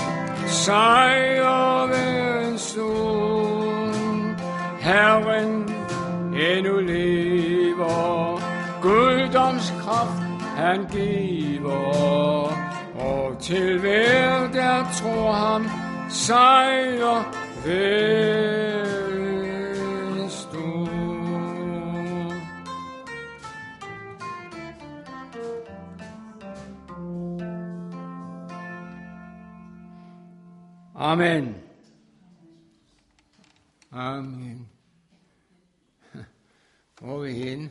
S1: Sejr ved en stund. Herren endnu lever, guddomskraft han giver, og til hver der tror ham sejr ved en stund. Amen. Amen. Hvor er vi henne?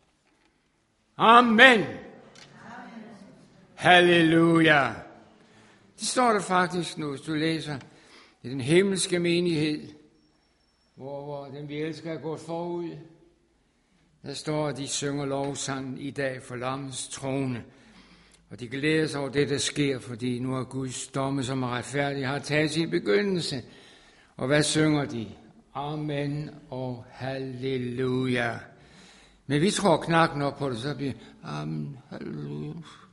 S1: Amen. Halleluja. Det står der faktisk nu, hvis du læser i den himmelske menighed, hvor den vi elsker er gået forud. Der står, at de synger lovsang i dag for lammets trone. Og de glæder sig over det, der sker, fordi nu er Guds domme, som er retfærdig, har taget sin begyndelse. Og hvad synger de? Amen og halleluja. Men vi tror knap nok på det, så bliver amen, halleluja.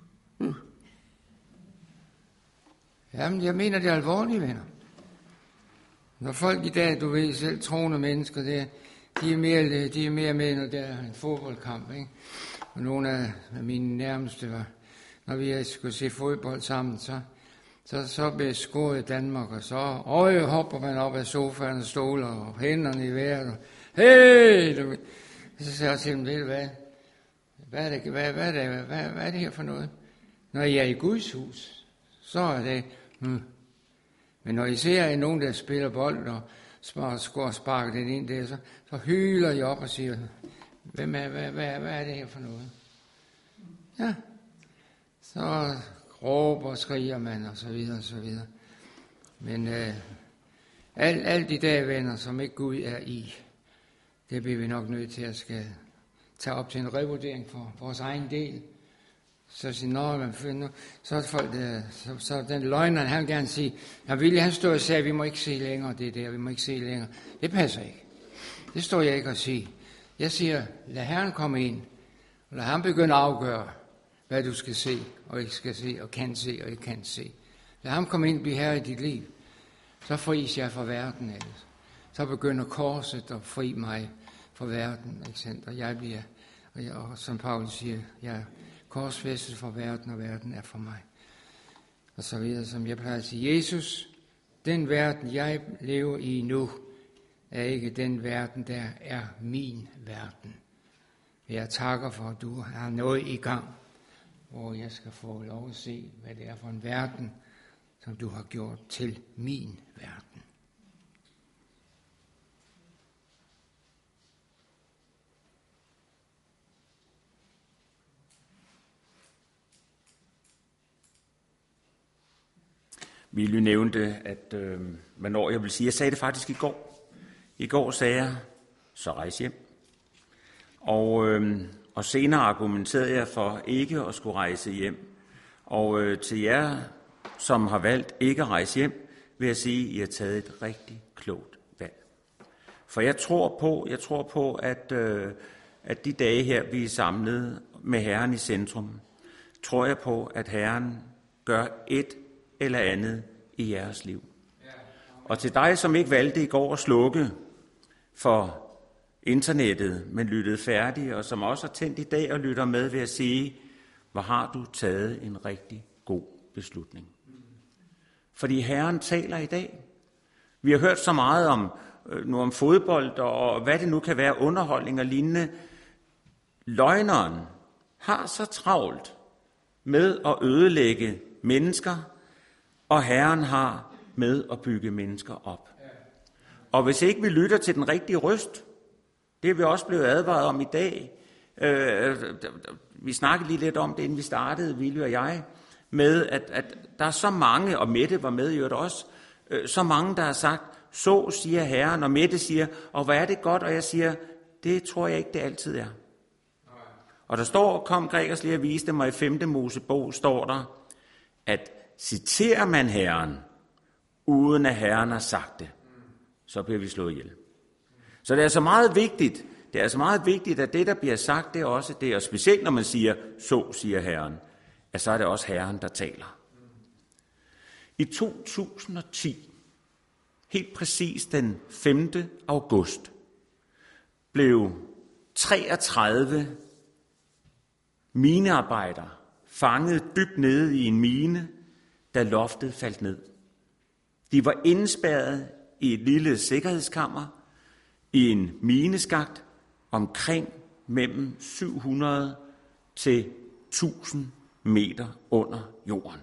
S1: Jamen, jeg mener det er alvorligt, venner. Når folk i dag, du ved selv, troende mennesker, de er mere med, når der er en fodboldkamp, ikke? Og nogle af mine nærmeste var, når vi skulle se fodbold sammen, så blev scoret i Danmark, og så hopper man op af sofaen og stoler, og hænderne i vejret, og hey! Så sagde jeg til dem, ved du hvad? Hvad er det her for noget? Når jeg er i Guds hus, så er det, Men når I ser nogen, der spiller bold og sparker den ind der, så hyler I op og siger, hvad er det her for noget? Ja, så råber og skriger man, og så videre, og så videre. Men alle de der venner, som ikke Gud er i, det bliver vi nok nødt til at skal tage op til en revurdering for vores egen del. Så siger man finder, så er folk, så den løgneren, han vil gerne sige, han stod og sagde, vi må ikke se længere det der, vi må ikke se længere. Det passer ikke. Det står jeg ikke at sige. Jeg siger, lad Herren komme ind, og lad ham begynde at afgøre, hvad du skal se, og ikke skal se, og kan se, og ikke kan se. Lad ham komme ind og blive herre i dit liv. Så fris jeg fra verden ellers. Så begynder korset at fri mig fra verden, ikke sandt? Og jeg bliver, og som Paulus siger, jeg korsfæstet for verden, og verden er for mig. Og så videre, som jeg plejer at sige, Jesus, den verden, jeg lever i nu, er ikke den verden, der er min verden. Jeg takker for, at du har noget i gang, hvor jeg skal få lov at se, hvad det er for en verden, som du har gjort til min verden.
S2: Villy nævnte, at hvornår jeg vil sige. Jeg sagde det faktisk i går. I går sagde jeg, så rejs hjem. Og senere argumenterede jeg for ikke at skulle rejse hjem. Og til jer, som har valgt ikke at rejse hjem, vil jeg sige, at I har taget et rigtig klogt valg. For jeg tror på, at de dage her, vi er samlet med Herren i centrum, tror jeg på, at Herren gør et eller andet i jeres liv. Og til dig, som ikke valgte i går at slukke for internettet, men lyttede færdigt, og som også har tændt i dag og lytter med, vil jeg sige, hvor har du taget en rigtig god beslutning. Fordi Herren taler i dag. Vi har hørt så meget om fodbold, og hvad det nu kan være, underholdning og lignende. Løgneren har så travlt med at ødelægge mennesker, og Herren har med at bygge mennesker op. Og hvis ikke vi lytter til den rigtige røst, det er vi også blevet advaret om i dag. Vi snakkede lige lidt om det, inden vi startede, Villy og jeg, med at der er så mange, og Mette var med i øvrigt også, så mange, der har sagt, så siger Herren, og Mette siger, og hvad er det godt, og jeg siger, det tror jeg ikke, det altid er. Og der står, kom Gregers lige at vise det mig i 5. Mosebog, står der, at citerer man Herren, uden at Herren har sagt det, så bliver vi slået ihjel. Så det er så meget vigtigt, at det, der bliver sagt, det er også det, og specielt når man siger, så siger Herren, at så er det også Herren, der taler. I 2010, helt præcis den 5. august, blev 33 minearbejdere fanget dybt nede i en mine, da loftet faldt ned. De var indespærret i et lille sikkerhedskammer i en mineskakt omkring mellem 700 til 1000 meter under jorden.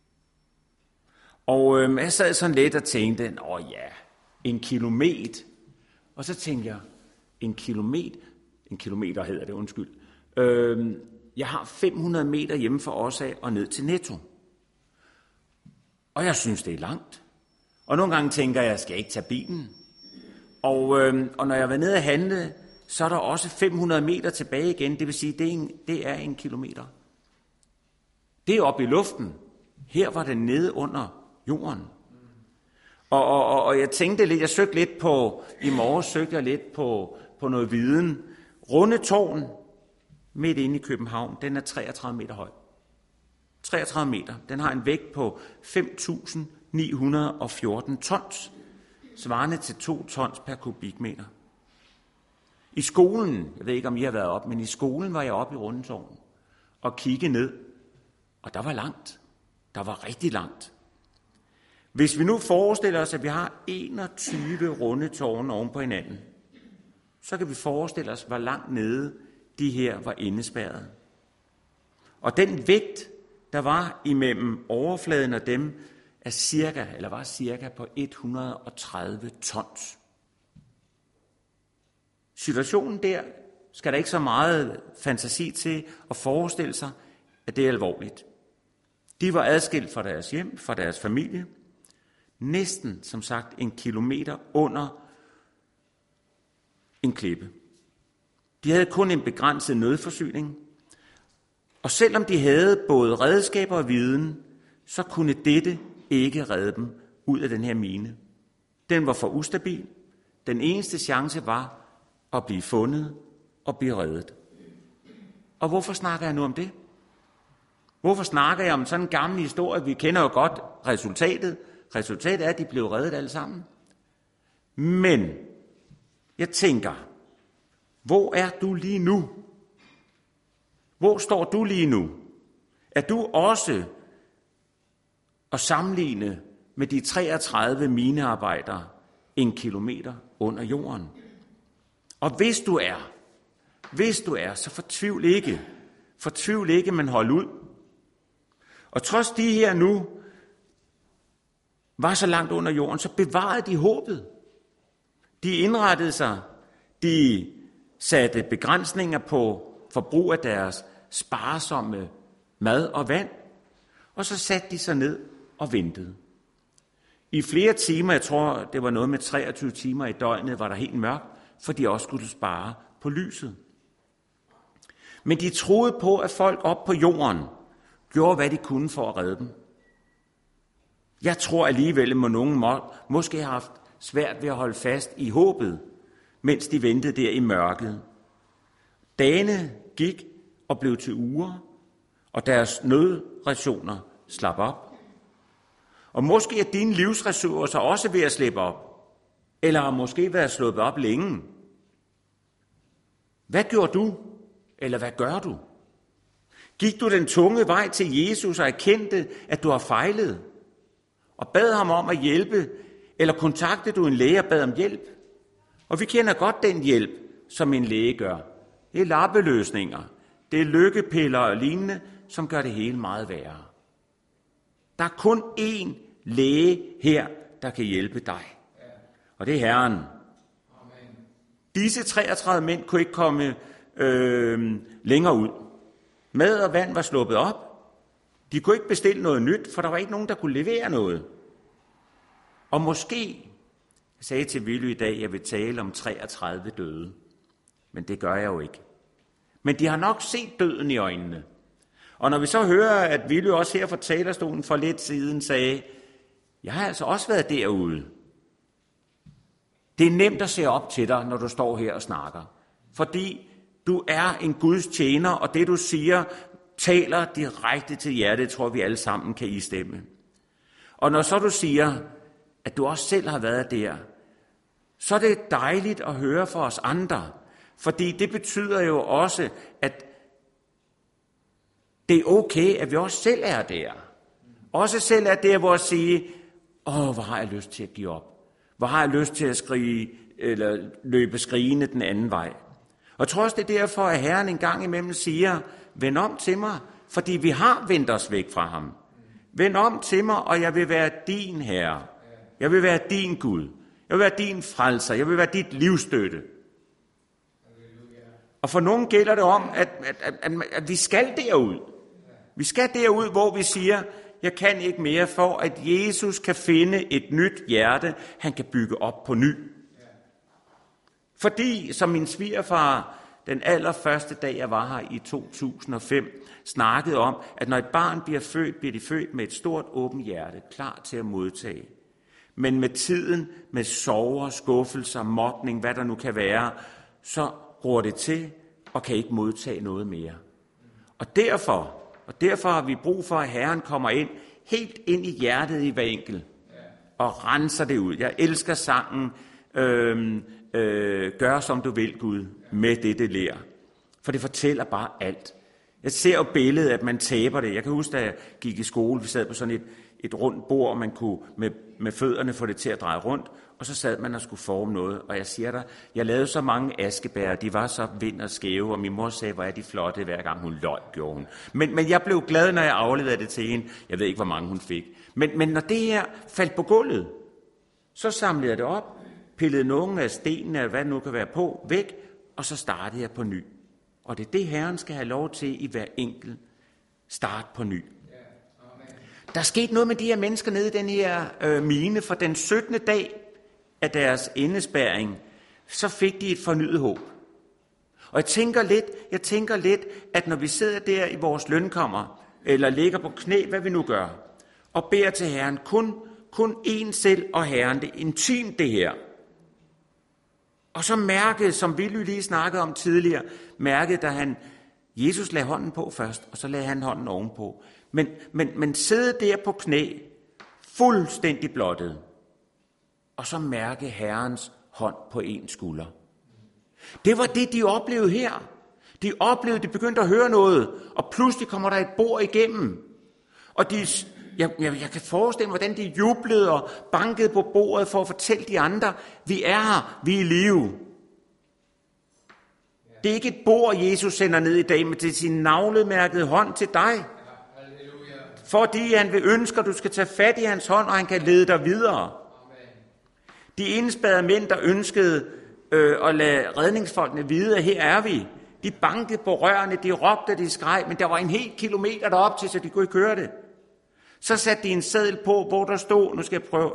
S2: Og jeg sad sådan lidt og tænkte, en kilometer. Og så tænkte jeg, en kilometer hedder det, undskyld. Jeg har 500 meter hjemme fra os af og ned til Netto. Og jeg synes, det er langt. Og nogle gange tænker jeg, skal jeg ikke tage bilen? Og når jeg var nede at handle, så er der også 500 meter tilbage igen. Det vil sige, det er 1 kilometer. Det er oppe i luften. Her var det nede under jorden. Og jeg tænkte lidt, jeg søgte lidt på, i morges søgte jeg lidt på noget viden. Rundetårn midt inde i København, den er 33 meter høj. 33 meter. Den har en vægt på 5.914 tons, svarende til 2 tons per kubikmeter. I skolen, jeg ved ikke om I har været op, men i skolen var jeg oppe i Rundetårn og kiggede ned, og der var langt. Der var rigtig langt. Hvis vi nu forestiller os, at vi har 21 rundetårne oven på hinanden, så kan vi forestille os, hvor langt nede de her var indespærret. Og den vægt, der var imellem overfladen og dem, var cirka på 130 tons. Situationen der skal der ikke så meget fantasi til at forestille sig, at det er alvorligt. De var adskilt fra deres hjem, fra deres familie, næsten, som sagt, 1 kilometer under en klippe. De havde kun en begrænset nødforsyning, og selvom de havde både redskaber og viden, så kunne dette ikke redde dem ud af den her mine. Den var for ustabil. Den eneste chance var at blive fundet og blive reddet. Og hvorfor snakker jeg nu om det? Hvorfor snakker jeg om sådan en gammel historie? Vi kender jo godt resultatet. Resultatet er, at de blev reddet alle sammen. Men jeg tænker, hvor er du lige nu? Hvor står du lige nu? Er du også at sammenligne med de 33 minearbejdere 1 kilometer under jorden? Og hvis du er, så fortvivl ikke. Fortvivl ikke, men hold ud. Og trods de her nu var så langt under jorden, så bevarede de håbet. De indrettede sig. De satte begrænsninger på forbrug af deres sparsomme mad og vand. Og så satte de sig ned og ventede. I flere timer, jeg tror det var noget med 23 timer i døgnet, var der helt mørkt, for de også skulle spare på lyset. Men de troede på, at folk op på jorden gjorde, hvad de kunne for at redde dem. Jeg tror alligevel, at nogen måske har haft svært ved at holde fast i håbet, mens de ventede der i mørket. Dagene gik og blev til uger, og deres nødrationer slap op. Og måske er dine livsressourcer også ved at slippe op, eller har måske været sluppet op længe. Hvad gjorde du, eller hvad gør du? Gik du den tunge vej til Jesus og erkendte, at du har fejlet, og bad ham om at hjælpe, eller kontaktede du en læge og bad om hjælp? Og vi kender godt den hjælp, som en læge gør. Det er lappeløsninger, det er lykkepiller og lignende, som gør det hele meget værre. Der er kun én læge her, der kan hjælpe dig. Og det er Herren. Disse 33 mænd kunne ikke komme længere ud. Mad og vand var sluppet op. De kunne ikke bestille noget nyt, for der var ikke nogen, der kunne levere noget. Og måske, jeg sagde til Willy i dag, at jeg vil tale om 33 døde. Men det gør jeg jo ikke. Men de har nok set døden i øjnene. Og når vi så hører, at Willy også her fra talerstolen for lidt siden sagde, jeg har altså også været derude. Det er nemt at se op til dig, når du står her og snakker. Fordi du er en Guds tjener, og det du siger, taler direkte til hjertet, tror vi alle sammen kan istemme. Og når så du siger, at du også selv har været der, så er det dejligt at høre for os andre. Fordi det betyder jo også, at det er okay, at vi også selv er der. Også selv er der, hvor at sige, hvor har jeg lyst til at give op. Hvor har jeg lyst til at skrige, eller løbe skrigende den anden vej. Og jeg tror også, det er derfor, at Herren en gang imellem siger, vend om til mig, fordi vi har vendt os væk fra ham. Vend om til mig, og jeg vil være din Herre. Jeg vil være din Gud. Jeg vil være din frelser. Jeg vil være dit livsstøtte. Og for nogen gælder det om, at vi skal derud. Vi skal derud, hvor vi siger, jeg kan ikke mere, for at Jesus kan finde et nyt hjerte, han kan bygge op på ny. Fordi, som min svigerfar, den allerførste dag, jeg var her i 2005, snakkede om, at når et barn bliver de født med et stort åbent hjerte, klar til at modtage. Men med tiden, med sorger, skuffelser, mobning, hvad der nu kan være, så gror det til og kan ikke modtage noget mere. Og derfor har vi brug for, at Herren kommer ind, helt ind i hjertet i hver enkelt, og renser det ud. Jeg elsker sangen, gør som du vil, Gud, med det lærer. For det fortæller bare alt. Jeg ser jo billedet, at man taber det. Jeg kan huske, da jeg gik i skole, vi sad på sådan et rundt bord, og man kunne med fødderne få det til at dreje rundt, og så sad man og skulle forme noget. Og jeg siger dig, jeg lavede så mange askebær, de var så vind og skæve, og min mor sagde, hvor er de flotte, hver gang hun løg, gjorde hun. Men jeg blev glad, når jeg afleverede det til hende. Jeg ved ikke, hvor mange hun fik. Men når det her faldt på gulvet, så samlede jeg det op, pillede nogle af stenene, eller hvad det nu kan være på, væk, og så startede jeg på ny. Og det er det, Herren skal have lov til i hver enkelt. Start på ny. Der skete noget med de her mennesker nede i den her mine, for den 17. dag af deres indespærring, så fik de et fornyet håb. Og jeg tænker lidt, at når vi sidder der i vores lønkammer, eller ligger på knæ, hvad vi nu gør, og beder til Herren, kun én selv og Herren, det er intimt det her. Og så mærkede, som Willy lige snakkede om tidligere, da Jesus lagde hånden på først, og så lagde han hånden ovenpå. Men sidde der på knæ, fuldstændig blottet, og så mærke Herrens hånd på en skulder. Det var det, de oplevede her. De begyndte at høre noget, og pludselig kommer der et bord igennem. Og jeg kan forestille mig, hvordan de jublede og bankede på bordet for at fortælle de andre, vi er her, vi er i live. Det er ikke et bord, Jesus sender ned i dag, men til sin navlemærkede hånd til dig. Fordi han vil ønske, at du skal tage fat i hans hånd, og han kan lede dig videre. De indspærrede mænd, der ønskede at lade redningsfolkene vide, at her er vi. De bankede på rørene, de råbte, de skreg, men der var en hel kilometer derop til, så de kunne ikke høre det. Så satte de en seddel på, hvor der stod, nu skal jeg prøve,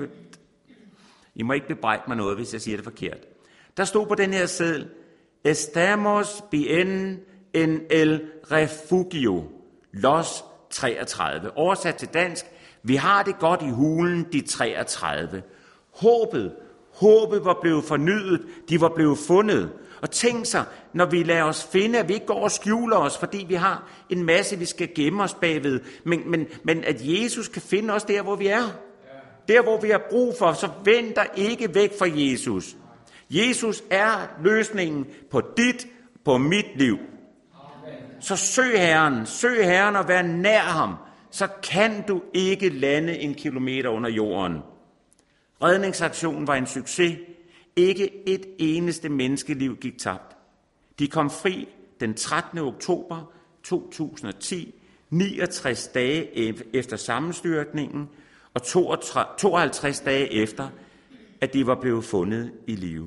S2: I må ikke bebrejde mig noget, hvis jeg siger det forkert. Der stod på den her seddel, Estamos bien en el refugio, los 33. Oversat til dansk, vi har det godt i hulen, de 33. Håbet var blevet fornyet, de var blevet fundet. Og tænk sig, når vi lader os finde, at vi ikke går og skjuler os, fordi vi har en masse, vi skal gemme os bagved, men at Jesus kan finde os der, hvor vi er. Der, hvor vi har brug for, så vend dig ikke væk fra Jesus. Jesus er løsningen på dit, på mit liv. Så søg Herren og vær nær ham, så kan du ikke lande 1 kilometer under jorden. Redningsaktionen var en succes. Ikke et eneste menneskeliv gik tabt. De kom fri den 13. oktober 2010, 69 dage efter sammenstyrtningen, og 52 dage efter, at de var blevet fundet i live.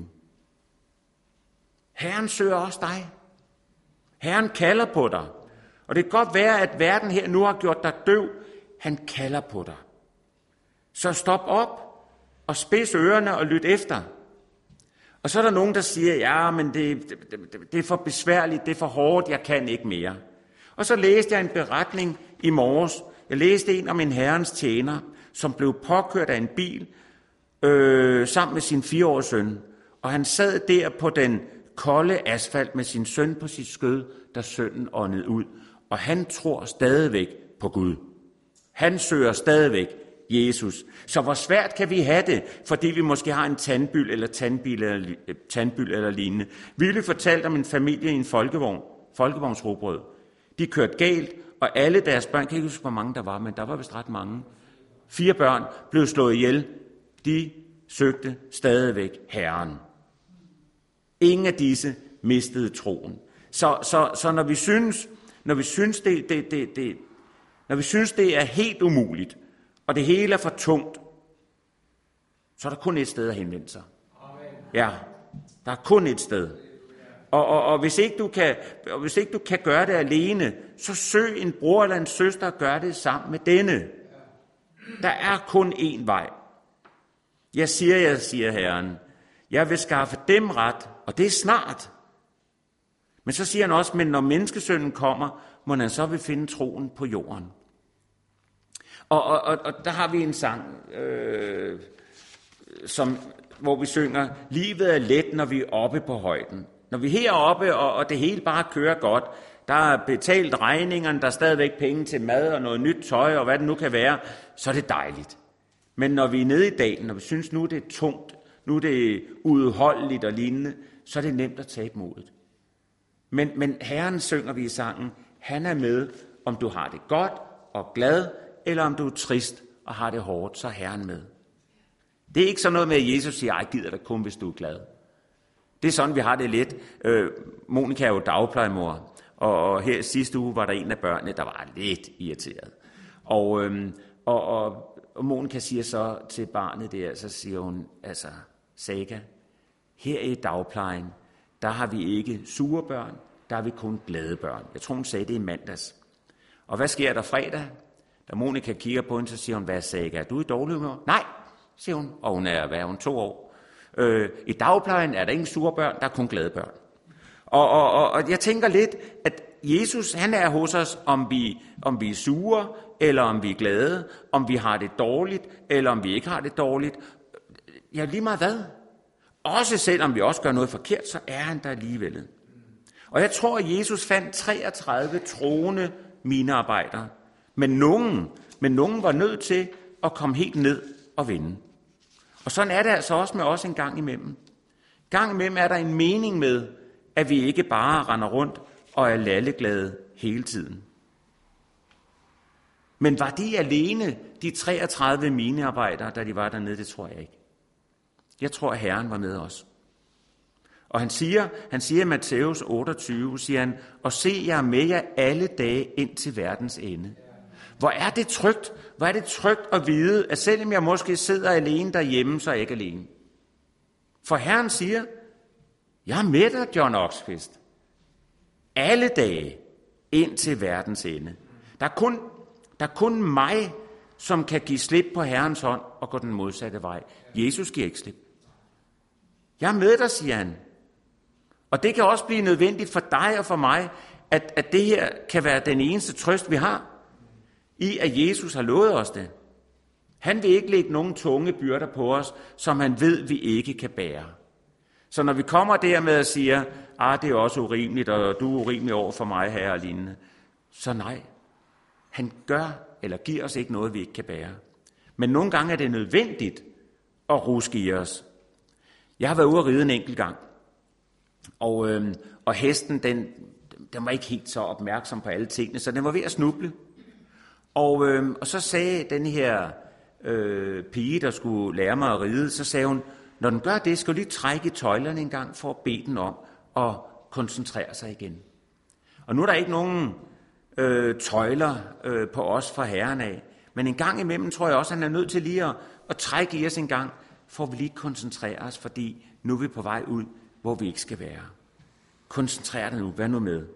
S2: Herren søger også dig. Herren kalder på dig. Og det kan godt være, at verden her nu har gjort dig døv. Han kalder på dig. Så stop op og spids ørerne og lyt efter. Og så er der nogen, der siger, ja, men det er for besværligt, det er for hårdt, jeg kan ikke mere. Og så læste jeg en beretning i morges. Jeg læste en om en herrens tjener, som blev påkørt af en bil sammen med sin 4-årige søn. Og han sad der på den kolde asfalt med sin søn på sit skød, da sønnen åndede ud. Og han tror stadigvæk på Gud. Han søger stadigvæk Jesus. Så hvor svært kan vi have det, fordi vi måske har en tandbyld eller lignende. Willy fortalte om en familie i en folkevognsrugbrød. De kørte galt, og alle deres børn, kan ikke huske, hvor mange der var, men der var vist ret mange. 4 børn blev slået ihjel. De søgte stadigvæk Herren. Ingen af disse mistede troen. Så når vi synes det er helt umuligt, og det hele er for tungt, så er der kun et sted at henvende sig. Ja, der er kun et sted. Og hvis ikke du kan gøre det alene, så søg en bror eller en søster og gør det sammen med denne. Der er kun én vej. Jeg siger Herren, jeg vil skaffe dem ret, og det er snart. Men så siger han også, men når menneskesønnen kommer, må han så vil finde troen på jorden. Og der har vi en sang, hvor vi synger, livet er let, når vi er oppe på højden. Når vi er heroppe, og det hele bare kører godt, der er betalt regningerne, der er stadigvæk penge til mad og noget nyt tøj, og hvad det nu kan være, så er det dejligt. Men når vi er nede i dalen, når vi synes, nu det er tungt, nu er det udholdeligt og lignende, så er det nemt at tabe modet. Men Herren, synger vi i sangen, han er med, om du har det godt og glad, eller om du er trist og har det hårdt, så er Herren med. Det er ikke sådan noget med, at Jesus siger, jeg gider dig kun, hvis du er glad. Det er sådan, vi har det lidt. Monika er jo dagplejemor, og her sidste uge var der en af børnene, der var lidt irriteret. Og Monika siger så til barnet der, så siger hun, altså, Saga, her i dagplejen, der har vi ikke sure børn, der har vi kun glade børn. Jeg tror, hun sagde det i mandags. Og hvad sker der fredag? Da Monika kigger på hende, så siger hun, hvad Saga, er du i dårlig humør? Nej, siger hun, og hun er 2 år. I dagplejen er der ingen sure børn, der er kun glade børn. Og jeg tænker lidt, at Jesus, han er hos os, om vi er sure, eller om vi er glade, om vi har det dårligt, eller om vi ikke har det dårligt. Ja, lige meget hvad. Også selvom vi også gør noget forkert, så er han der alligevel. Og jeg tror, at Jesus fandt 33 troende minearbejdere. Men nogen var nødt til at komme helt ned og vende. Og sådan er det altså også med os en gang imellem. Gang imellem er der en mening med, at vi ikke bare render rundt og er lalleglade hele tiden. Men var de alene, de 33 minearbejdere, da de var dernede? Det tror jeg ikke. Jeg tror, at Herren var med os. Og han siger i Matthæus 28, siger han, og se, jeg er med jer alle dage ind til verdens ende. Hvor er det trygt? Hvor er det trygt at vide, at selvom jeg måske sidder alene derhjemme, så er jeg ikke alene. For Herren siger, jeg er med dig, John Oxfist. Alle dage ind til verdens ende. Der er kun mig, som kan give slip på Herrens hånd og gå den modsatte vej. Jesus giver ikke slip. Jeg er med dig, siger han. Og det kan også blive nødvendigt for dig og for mig, at det her kan være den eneste trøst, vi har, i at Jesus har lovet os det. Han vil ikke lægge nogen tunge byrder på os, som han ved, vi ikke kan bære. Så når vi kommer der med og siger, det er også urimeligt, og du er urimelig over for mig her og lignende, så nej, han gør eller giver os ikke noget, vi ikke kan bære. Men nogle gange er det nødvendigt at ruske i os. Jeg har været ude at ride en enkelt gang, og hesten, den var ikke helt så opmærksom på alle tingene, så den var ved at snuble. Og så sagde den her pige, der skulle lære mig at ride, så sagde hun, når den gør det, skal du lige trække i tøjlerne en gang for at bede den om at koncentrere sig igen. Og nu er der ikke nogen tøjler på os fra Herren af, men en gang imellem tror jeg også, at han er nødt til lige at trække i os en gang, for at vi lige koncentrerer os, fordi nu er vi på vej ud, hvor vi ikke skal være. Koncentrer dig nu, vær nu med.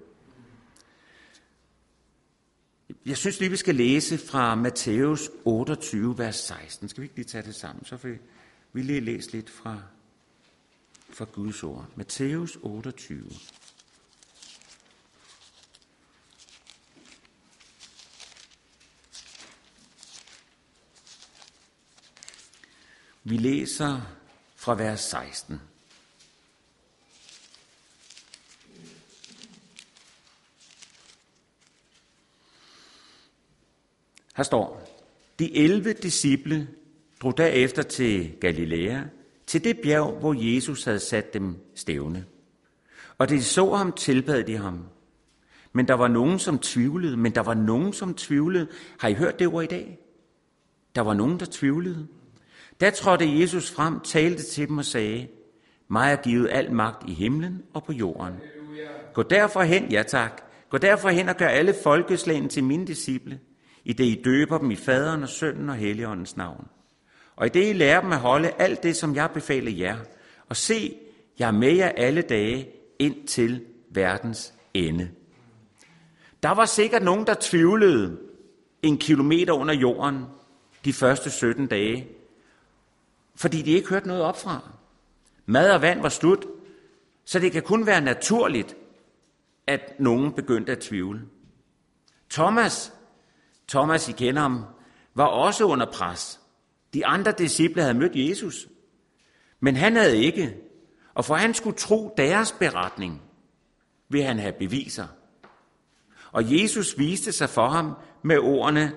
S2: Jeg synes lige, vi skal læse fra Matthæus 28, vers 16. Skal vi ikke lige tage det sammen? Så vil vi lige læse lidt fra Guds ord. Matthæus 28. Vi læser fra vers 16. Her står, de 11 disciple drog derefter til Galilea, til det bjerg, hvor Jesus havde sat dem stævne. Og da de så ham, tilbad de ham. Men der var nogen, som tvivlede. Har I hørt det ord i dag? Der var nogen, der tvivlede. Da trådte Jesus frem, talte til dem og sagde, mig er givet al magt i himlen og på jorden. Gå derfor hen og gør alle folkeslagene til mine disciple, i det I døber dem i Faderen og Sønnen og Helligåndens navn. Og i det I lærer dem at holde alt det, som jeg befaler jer. Og se, jeg er med jer alle dage ind til verdens ende. Der var sikkert nogen, der tvivlede 1 kilometer under jorden de første 17 dage, fordi de ikke hørte noget opfra. Mad og vand var slut, så det kan kun være naturligt, at nogen begyndte at tvivle. Thomas, I kender ham, var også under pres. De andre disciple havde mødt Jesus, men han havde ikke. Og for han skulle tro deres beretning, vil han have beviser. Og Jesus viste sig for ham med ordene,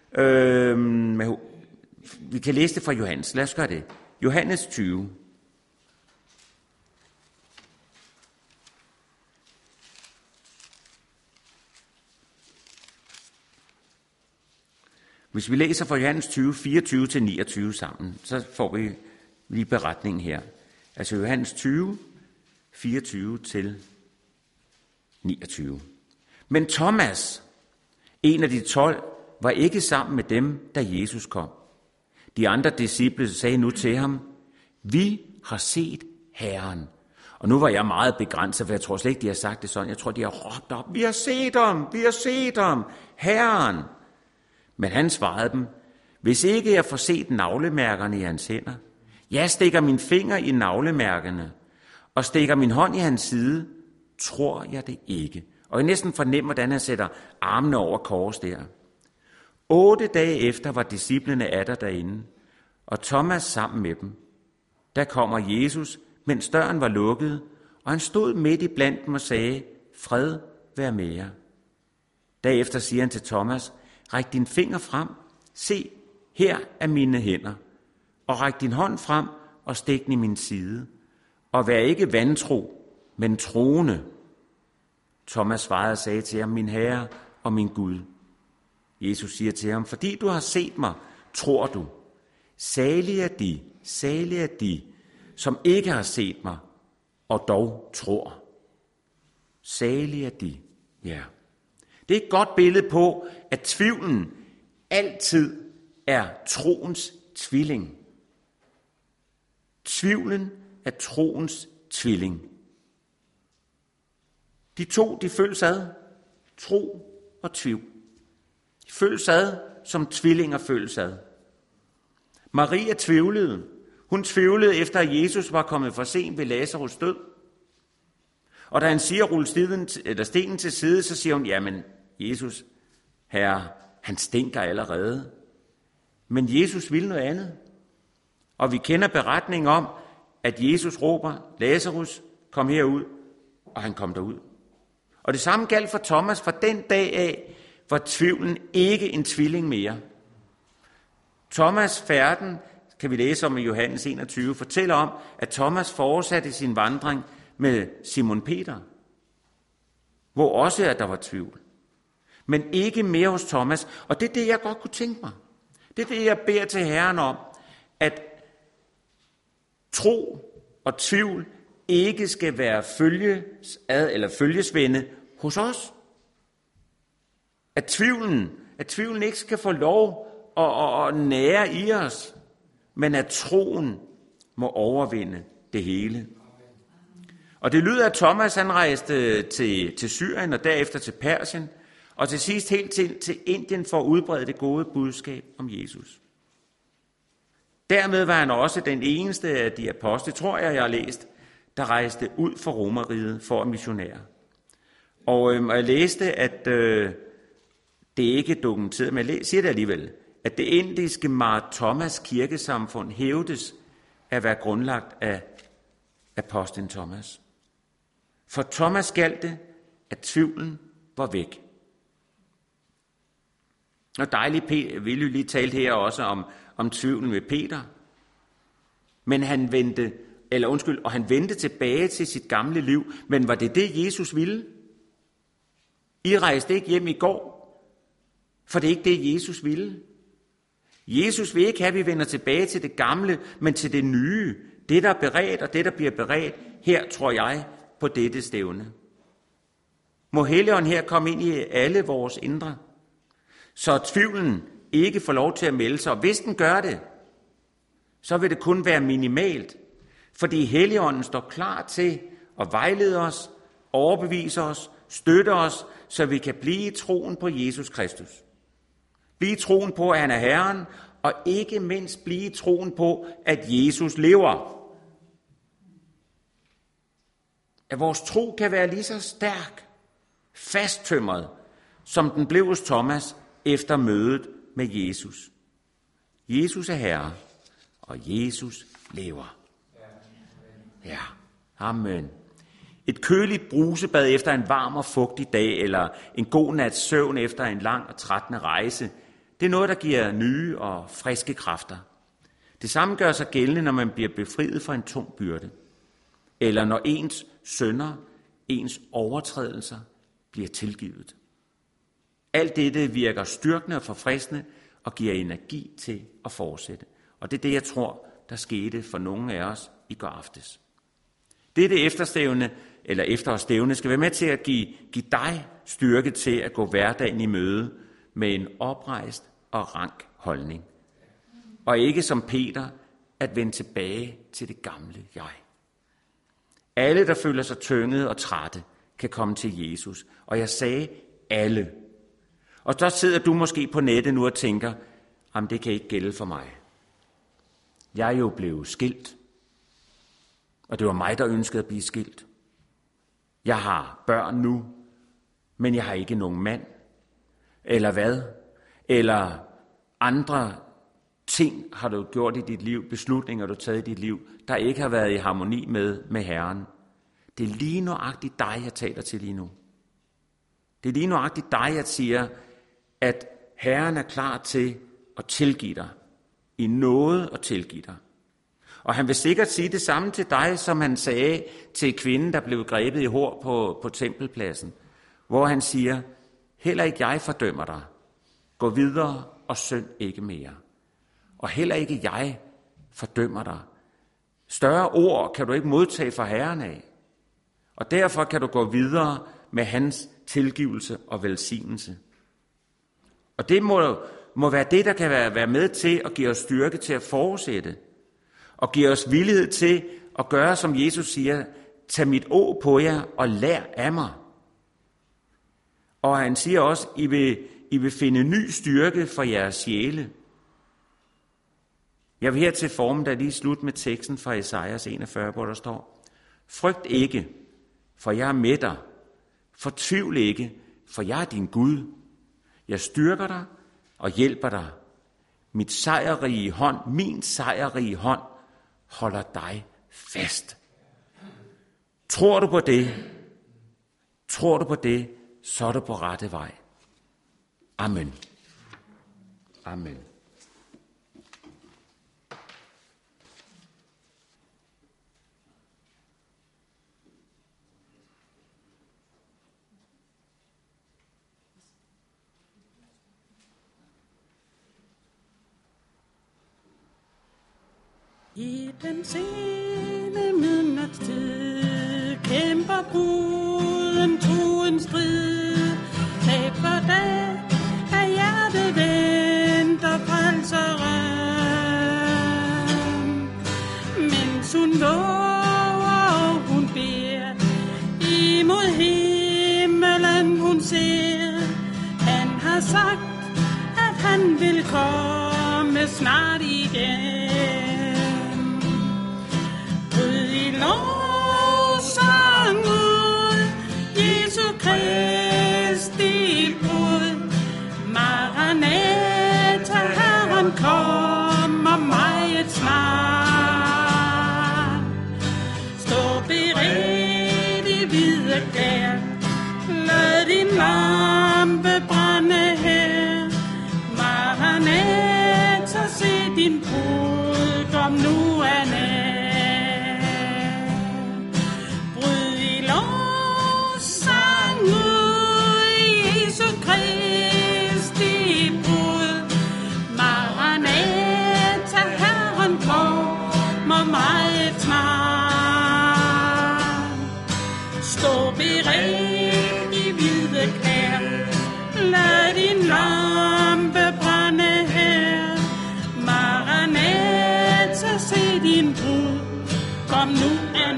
S2: vi kan læse det fra Johannes. Lad os gøre det. Johannes 20. Hvis vi læser fra Johannes 20, 24-29 sammen, så får vi lige beretningen her. Altså Johannes 20, 24-29. Men Thomas, en af de 12, var ikke sammen med dem, da Jesus kom. De andre disciple sagde nu til ham, vi har set Herren. Og nu var jeg meget begrænset, for jeg tror slet ikke, de har sagt det sådan. Jeg tror, de har råbt op, vi har set ham, Herren. Men han svarede dem, hvis ikke jeg får set navlemærkerne i hans hænder, jeg stikker min finger i navlemærkerne og stikker min hånd i hans side, tror jeg det ikke. Og jeg næsten fornemmer, hvordan han sætter armene over kors der. 8 dage efter var disciplene atter derinde, og Thomas sammen med dem. Der kommer Jesus, mens døren var lukket, og han stod midt i blandt dem og sagde, fred være med jer. Derefter siger han til Thomas, ræk din finger frem, se, her er mine hænder, og ræk din hånd frem og stik den i min side, og vær ikke vantro, men troende. Thomas svarede og sagde til ham, min Herre og min Gud. Jesus siger til ham, fordi du har set mig, tror du. Salige er de, som ikke har set mig, og dog tror. Salige er de, ja. Det er et godt billede på, at tvivlen altid er troens tvilling. Tvivlen er troens tvilling. De to, de følges ad. Tro og tvivl. De følges ad, som tvillinger følges ad. Maria tvivlede. Hun tvivlede efter, at Jesus var kommet for sent ved Lazarus død. Og da han siger, rulle stenen til side, så siger hun, jamen Jesus, Herre, han stinker allerede. Men Jesus ville noget andet. Og vi kender beretningen om, at Jesus råber, Lazarus, kom herud, og han kom derud. Og det samme galt for Thomas. Fra den dag af var tvivlen ikke en tvilling mere. Thomas' færden, kan vi læse om i Johannes 21, fortæller om, at Thomas fortsatte sin vandring med Simon Peter, hvor også at der var tvivl. Men ikke mere hos Thomas. Og det er det, jeg godt kunne tænke mig. Det er det, jeg beder til Herren om, at tro og tvivl ikke skal være følgesvende hos os. At tvivlen ikke skal få lov at nære i os, men at troen må overvinde det hele. Og det lyder, at Thomas han rejste til Syrien og derefter til Persien, og til sidst helt til Indien for at udbrede det gode budskab om Jesus. Dermed var han også den eneste af de apostle, tror jeg har læst, der rejste ud for Romerriget for at missionere. Og jeg læste, at det ikke er dokumenteret, men jeg siger det alligevel, at det indiske Mar Thomas kirkesamfund hævdes at være grundlagt af apostlen Thomas. For Thomas galt det, at tvivlen var væk. Og dejligt, vi lige talt her også om tvivlen med Peter. Men han vendte tilbage til sit gamle liv. Men var det Jesus ville? I rejste ikke hjem i går, for det er ikke det, Jesus ville. Jesus vil ikke have, at vi vender tilbage til det gamle, men til det nye. Det, der er beredt, og det, der bliver beredt, her tror jeg på dette stævne. Må Helligånden her komme ind i alle vores indre, så tvivlen ikke får lov til at melde sig. Og hvis den gør det, så vil det kun være minimalt, fordi Helligånden står klar til at vejlede os, overbevise os, støtte os, så vi kan blive i troen på Jesus Kristus. Blive i troen på, at han er Herren, og ikke mindst blive i troen på, at Jesus lever. At vores tro kan være lige så stærk fasttømret, som den blev hos Thomas efter mødet med Jesus. Jesus er Herre, og Jesus lever. Ja, amen. Et køligt brusebad efter en varm og fugtig dag, eller en god nats søvn efter en lang og trættende rejse, det er noget, der giver nye og friske kræfter. Det samme gør sig gældende, når man bliver befriet fra en tung byrde, eller når ens synder, ens overtrædelser bliver tilgivet. Alt dette virker styrkende og forfriskende og giver energi til at fortsætte. Og det er det, jeg tror, der skete for nogle af os i går aftes. Dette efterårsstævne skal være med til at give dig styrke til at gå hverdagen i møde med en oprejst og rank holdning. Og ikke som Peter at vende tilbage til det gamle jeg. Alle, der føler sig tyngede og trætte, kan komme til Jesus. Og jeg sagde alle. Og så sidder du måske på nettet nu og tænker, jamen det kan ikke gælde for mig. Jeg er jo blevet skilt. Og det var mig, der ønskede at blive skilt. Jeg har børn nu, men jeg har ikke nogen mand. Eller hvad? Eller andre ting har du gjort i dit liv, beslutninger du har taget i dit liv, der ikke har været i harmoni med Herren. Det er lige nøjagtigt dig, jeg taler til lige nu. Det er lige nøjagtigt dig, jeg siger, at Herren er klar til at tilgive dig. I noget at tilgive dig. Og han vil sikkert sige det samme til dig, som han sagde til kvinden, der blev grebet i hår på tempelpladsen. Hvor han siger, heller ikke jeg fordømmer dig. Gå videre og synd ikke mere. Og heller ikke jeg fordømmer dig. Større ord kan du ikke modtage fra Herren af. Og derfor kan du gå videre med hans tilgivelse og velsignelse. Og det må være det, der kan være med til at give os styrke til at fortsætte. Og give os villighed til at gøre, som Jesus siger, tag mit åg på jer og lær af mig. Og han siger også, I vil finde ny styrke for jeres sjæle. Jeg vil her til formiddag lige slutte med teksten fra Esajas 41, hvor der står, frygt ikke, for jeg er med dig. Fortvivl ikke, for jeg er din Gud. Jeg styrker dig og hjælper dig. Min sejrrige hånd holder dig fast. Tror du på det, så er du på rette vej. Amen. Amen.
S3: I den sene midnatstid kæmper bruden truen strid. Taber dag af hjertet venter frelseren. Mens hun lover og hun beder, imod himmelen hun ser. Han har sagt, at han vil komme snart igen. Lovsang ud, Jesu Kristi brud. Maranatha, Herren kommer meget snart. Stå beredt i hvide klæder, lad din lampe brænde her. Maranatha, se din brud, kom nu er nær. Lad din lampe brænde her. Maranatha, se din brud, kom nu er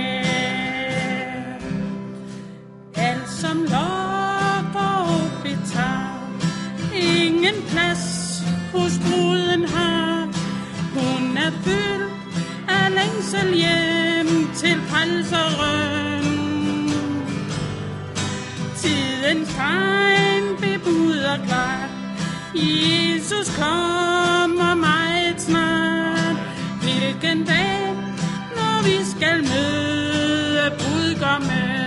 S3: nær. Alt som lokker og betager, ingen plads hos bruden har. Hun er fyldt af længsel hjem til frelseren. Til Tidens tegn bebuder klart, Jesus kommer meget snart. Hvilken dag, når vi skal møde brudgommen.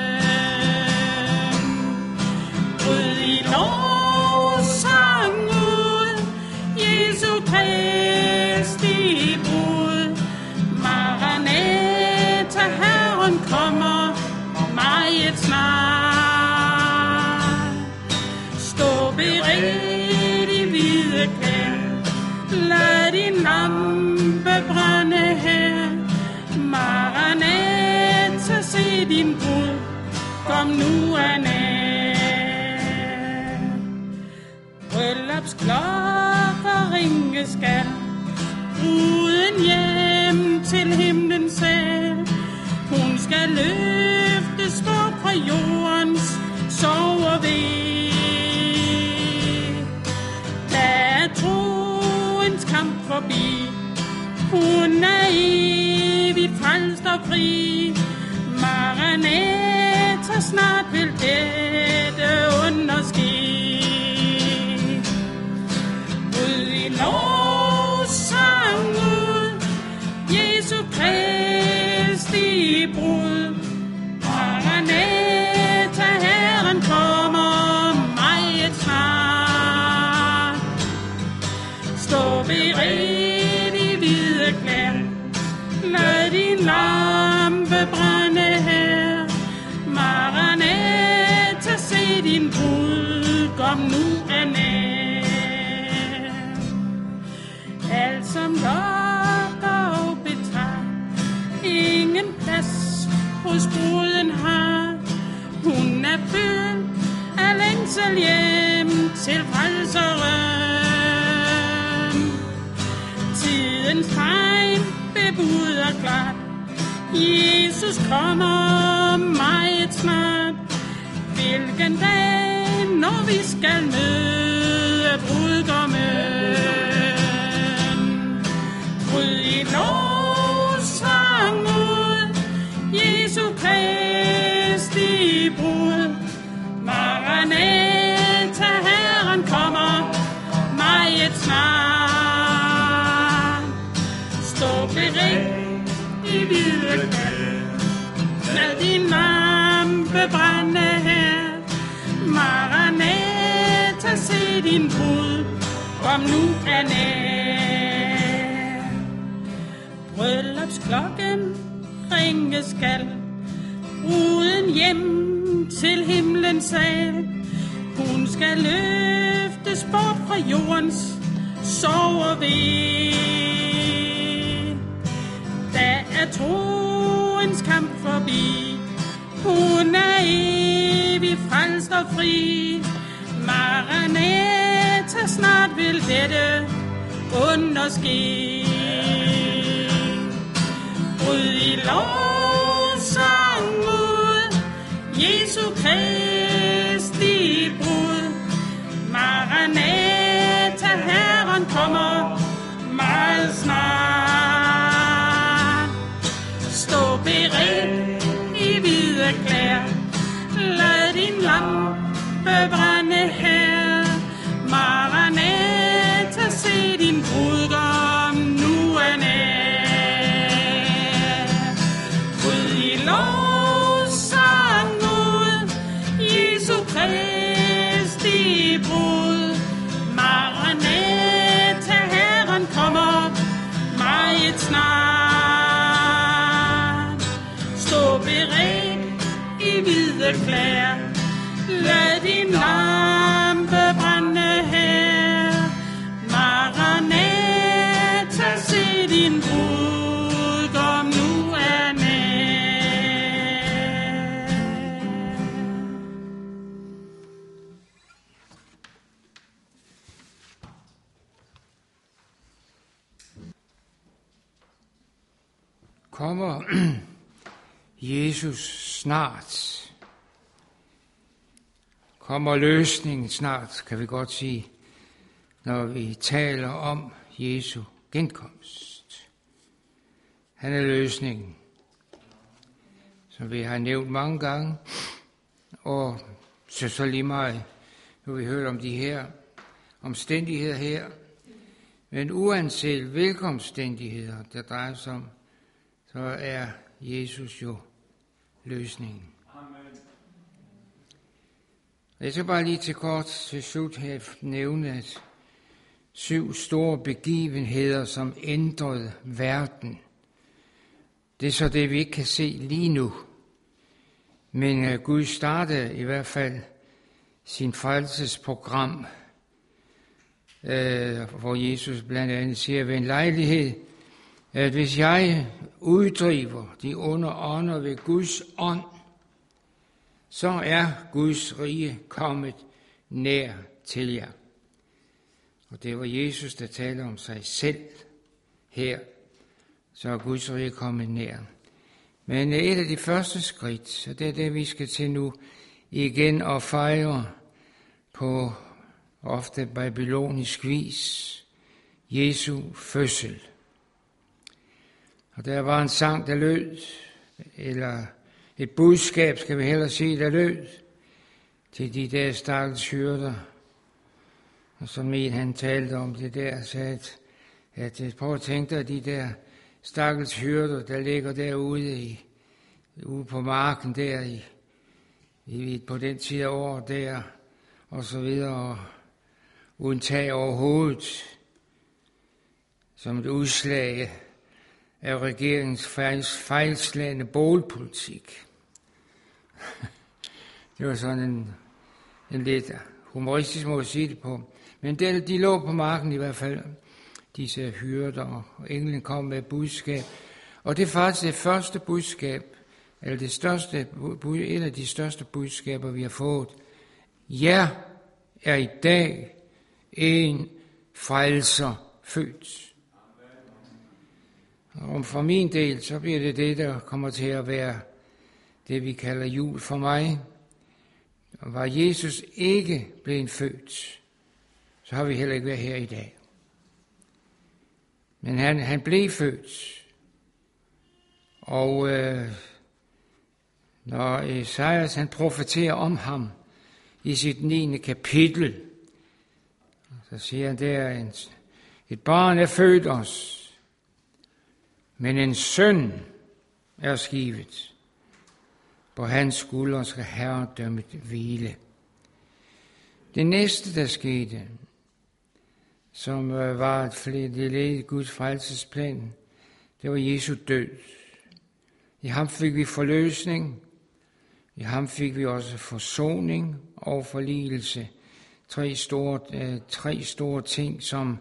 S3: Bryd i lovsang ud, Jesu Kristi brud. Maranatha, Herren kommer meget snart. Stå beredt i hvide klæder, lad din lampe brænde her. Maranatha, se din brud, kom nu er nær. Bryllupsklokker ringe skal, bruden hjem til himlen sal. Hun skal løftes bort fra jordens sorg og ve. Der er troens kamp forbi, hun er evigt frelst og fri. Maranatha, snart vil dette under ske. Bryd i lovsang ud, Jesu Kristi brud. Maranatha, Herren kommer meget snart. Stå beredt i hvide klæder, lad din lampe brænde her. Maranatha, se din brud, kom nu er nær. Alt som lokker og betager, ingen plads hos bruden har. Hun er fyldt af længsel hjem til frelseren. Tidens tegn bebuder klart, Jesus kommer meget snart. Hvilken dag, når vi skal møde brudgommen. Bryd i lovsang ud, Jesu Kristi brud. Maranatha, Herren kommer meget snart. Stå beredt i hvide klæder, lad din lampe brænde her. Maranatha, se din brud, kom nu er nær. Bryllupsklokken ringe skal, bruden hjem til himlen sal. Hun skal løftes bort fra jordens sorg og ve. Der er troens kamp forbi, hun er evigt frelst og fri. Maranatha, snart vil dette under ske. Bryd i lovsang ud, Jesu Kristi brud. Maranatha, Herren kommer meget snart. Stå beredt i hvide klæder, lad din lampe brænde her. Maranatha, se din brudgom nu er nær. Bryd i lovsang ud, Jesu Kristi brud. Maranatha, Herren kommer meget snart. Stå beredt i hvide klæder, lad din lampe brænde her. Maranatha, se din brudgom nu er nær.
S1: Kommer Jesus snart? Kommer løsningen snart, kan vi godt sige, når vi taler om Jesu genkomst. Han er løsningen, som vi har nævnt mange gange, og så lige meget, nu vi hørt om de her omstændigheder her. Men uanset hvilke omstændigheder, der drejer sig om, så er Jesus jo løsningen. Amen. Jeg skal bare lige til kort til slut her nævne, at 7 store begivenheder, som ændrede verden. Det er så det, vi ikke kan se lige nu. Men Gud startede i hvert fald sin frelsesprogram, hvor Jesus blandt andet siger ved en lejlighed, at hvis jeg uddriver de onde ånder ved Guds ånd, så er Guds rige kommet nær til jer. Og det var Jesus, der talte om sig selv her, så er Guds rige kommet nær. Men et af de første skridt, så det er det, vi skal til nu igen og fejre på ofte babylonisk vis, Jesu fødsel. Og der var en sang, der lød, eller et budskab, skal vi hellere sige, der lød, til de der stakkels hyrder. Og som en han talte om det der, sagde, at prøv at tænke dig, de der stakkels hyrder, der ligger derude ude på marken der, på den tid af år der, og så videre, og uden tag over hovedet, som et udslag af regeringens fejlslagne boligpolitik. Det var sådan en lidt humoristisk måde at sige det på. Men de lå på marken i hvert fald, disse hyrder, og englen kom med et budskab. Og det er faktisk det første budskab, eller et af de største budskaber, vi har fået. Ja, er i dag en frelser født. Og for min del, så bliver det, der kommer til at være det, vi kalder jul for mig. Og var Jesus ikke blevet født, så har vi heller ikke været her i dag. Men han blev født. Og når Esajas han profeterer om ham i sit 9. kapitel, så siger han der, et barn er født os, men en søn er skivet. På hans skuldre skal herredømmet hvile. Det næste, der skete, som var det led i Guds frelsesplan, det var Jesu død. I ham fik vi forløsning. I ham fik vi også forsoning og forligelse. Tre store ting, som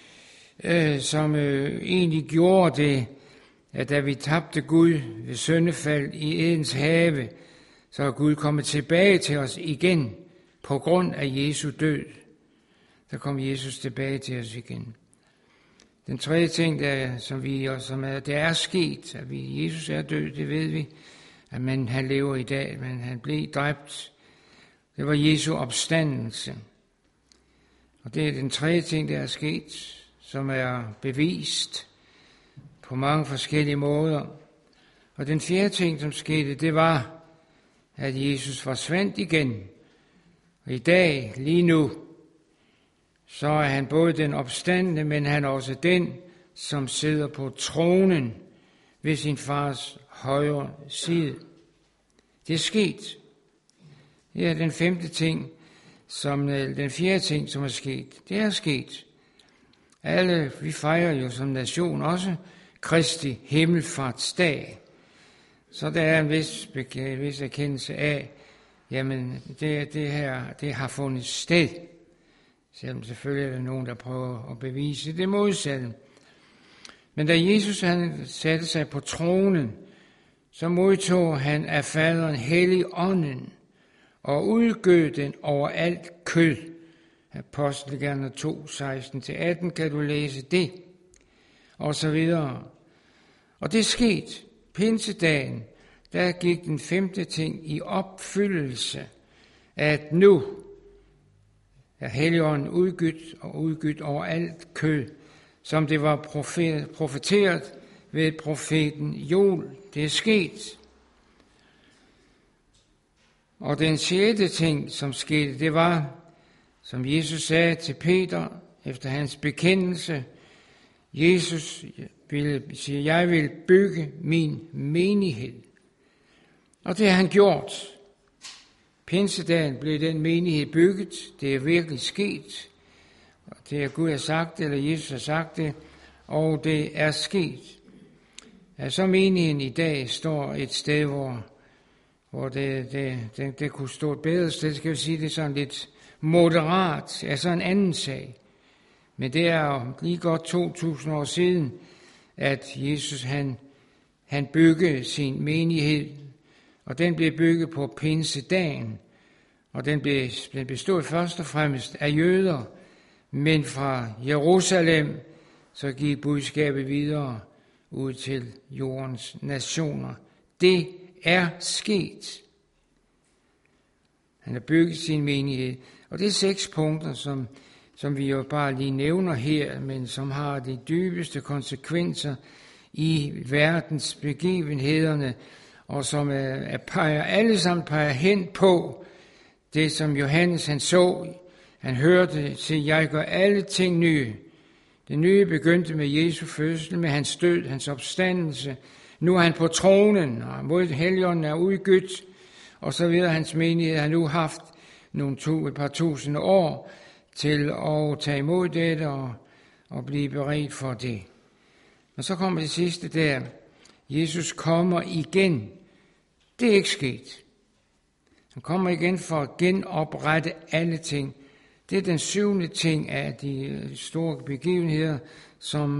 S1: egentlig gjorde det, at da vi tabte Gud ved syndefald i Edens have, så er Gud kommet tilbage til os igen på grund af Jesu død. Der kom Jesus tilbage til os igen. Den tredje ting, der er sket, at Jesus er død, det ved vi, at han lever i dag, men han blev dræbt. Det var Jesu opstandelse. Og det er den tredje ting, der er sket, som er bevist på mange forskellige måder. Og den fjerde ting, som skete, det var, at Jesus forsvandt igen. Og i dag, lige nu, så er han både den opstandne, men han er også den, som sidder på tronen ved sin fars højre side. Det er sket. Det er den fjerde ting, som er sket. Det er sket. Vi fejrer jo som nation også Kristi himmelfartsdag. Så der er en vis erkendelse af, jamen det har fundet sted. Selvom selvfølgelig er der nogen, der prøver at bevise det modsatte. Men da Jesus han satte sig på tronen, så modtog han af faderen Helligånden og udgød den over alt kød. Apostelgerninger 2, 16-18 kan du læse det, og så videre. Og det skete pinsedagen, der gik den femte ting i opfyldelse, at nu er Helligånden udgydt over alt kød, som det var profeteret ved profeten Joel. Det er sket. Og den 6. ting, som skete, det var, som Jesus sagde til Peter efter hans bekendelse. Jesus siger, jeg vil bygge min menighed. Og det har han gjort. Pinsedagen blev den menighed bygget. Det er virkelig sket. Det er Gud har sagt det, eller Jesus har sagt det, og det er sket. Ja, så menigheden i dag står et sted, hvor det kunne stå et bedre sted, skal vi sige, det er sådan lidt moderat, er så en anden sag. Men det er jo lige godt 2000 år siden, at Jesus han byggede sin menighed, og den blev bygget på pinsedagen, og den bestod først og fremmest af jøder, men fra Jerusalem så gik budskabet videre ud til jordens nationer. Det er sket. Han har bygget sin menighed, og det er 6 punkter, som vi jo bare lige nævner her, men som har de dybeste konsekvenser i verdens begivenhederne, og som alle sammen peger hen på det, som Johannes han så. Han hørte til, jeg gør alle ting nye. Det nye begyndte med Jesu fødsel, med hans død, hans opstandelse. Nu er han på tronen, og mod Helligånden er udgydt, og så videre. Hans menighed har nu haft et par tusinde år til at tage imod det og blive beredt for det. Men så kommer det sidste der. Jesus kommer igen. Det er ikke sket. Han kommer igen for at genoprette alle ting. Det er den 7. ting af de store begivenheder, som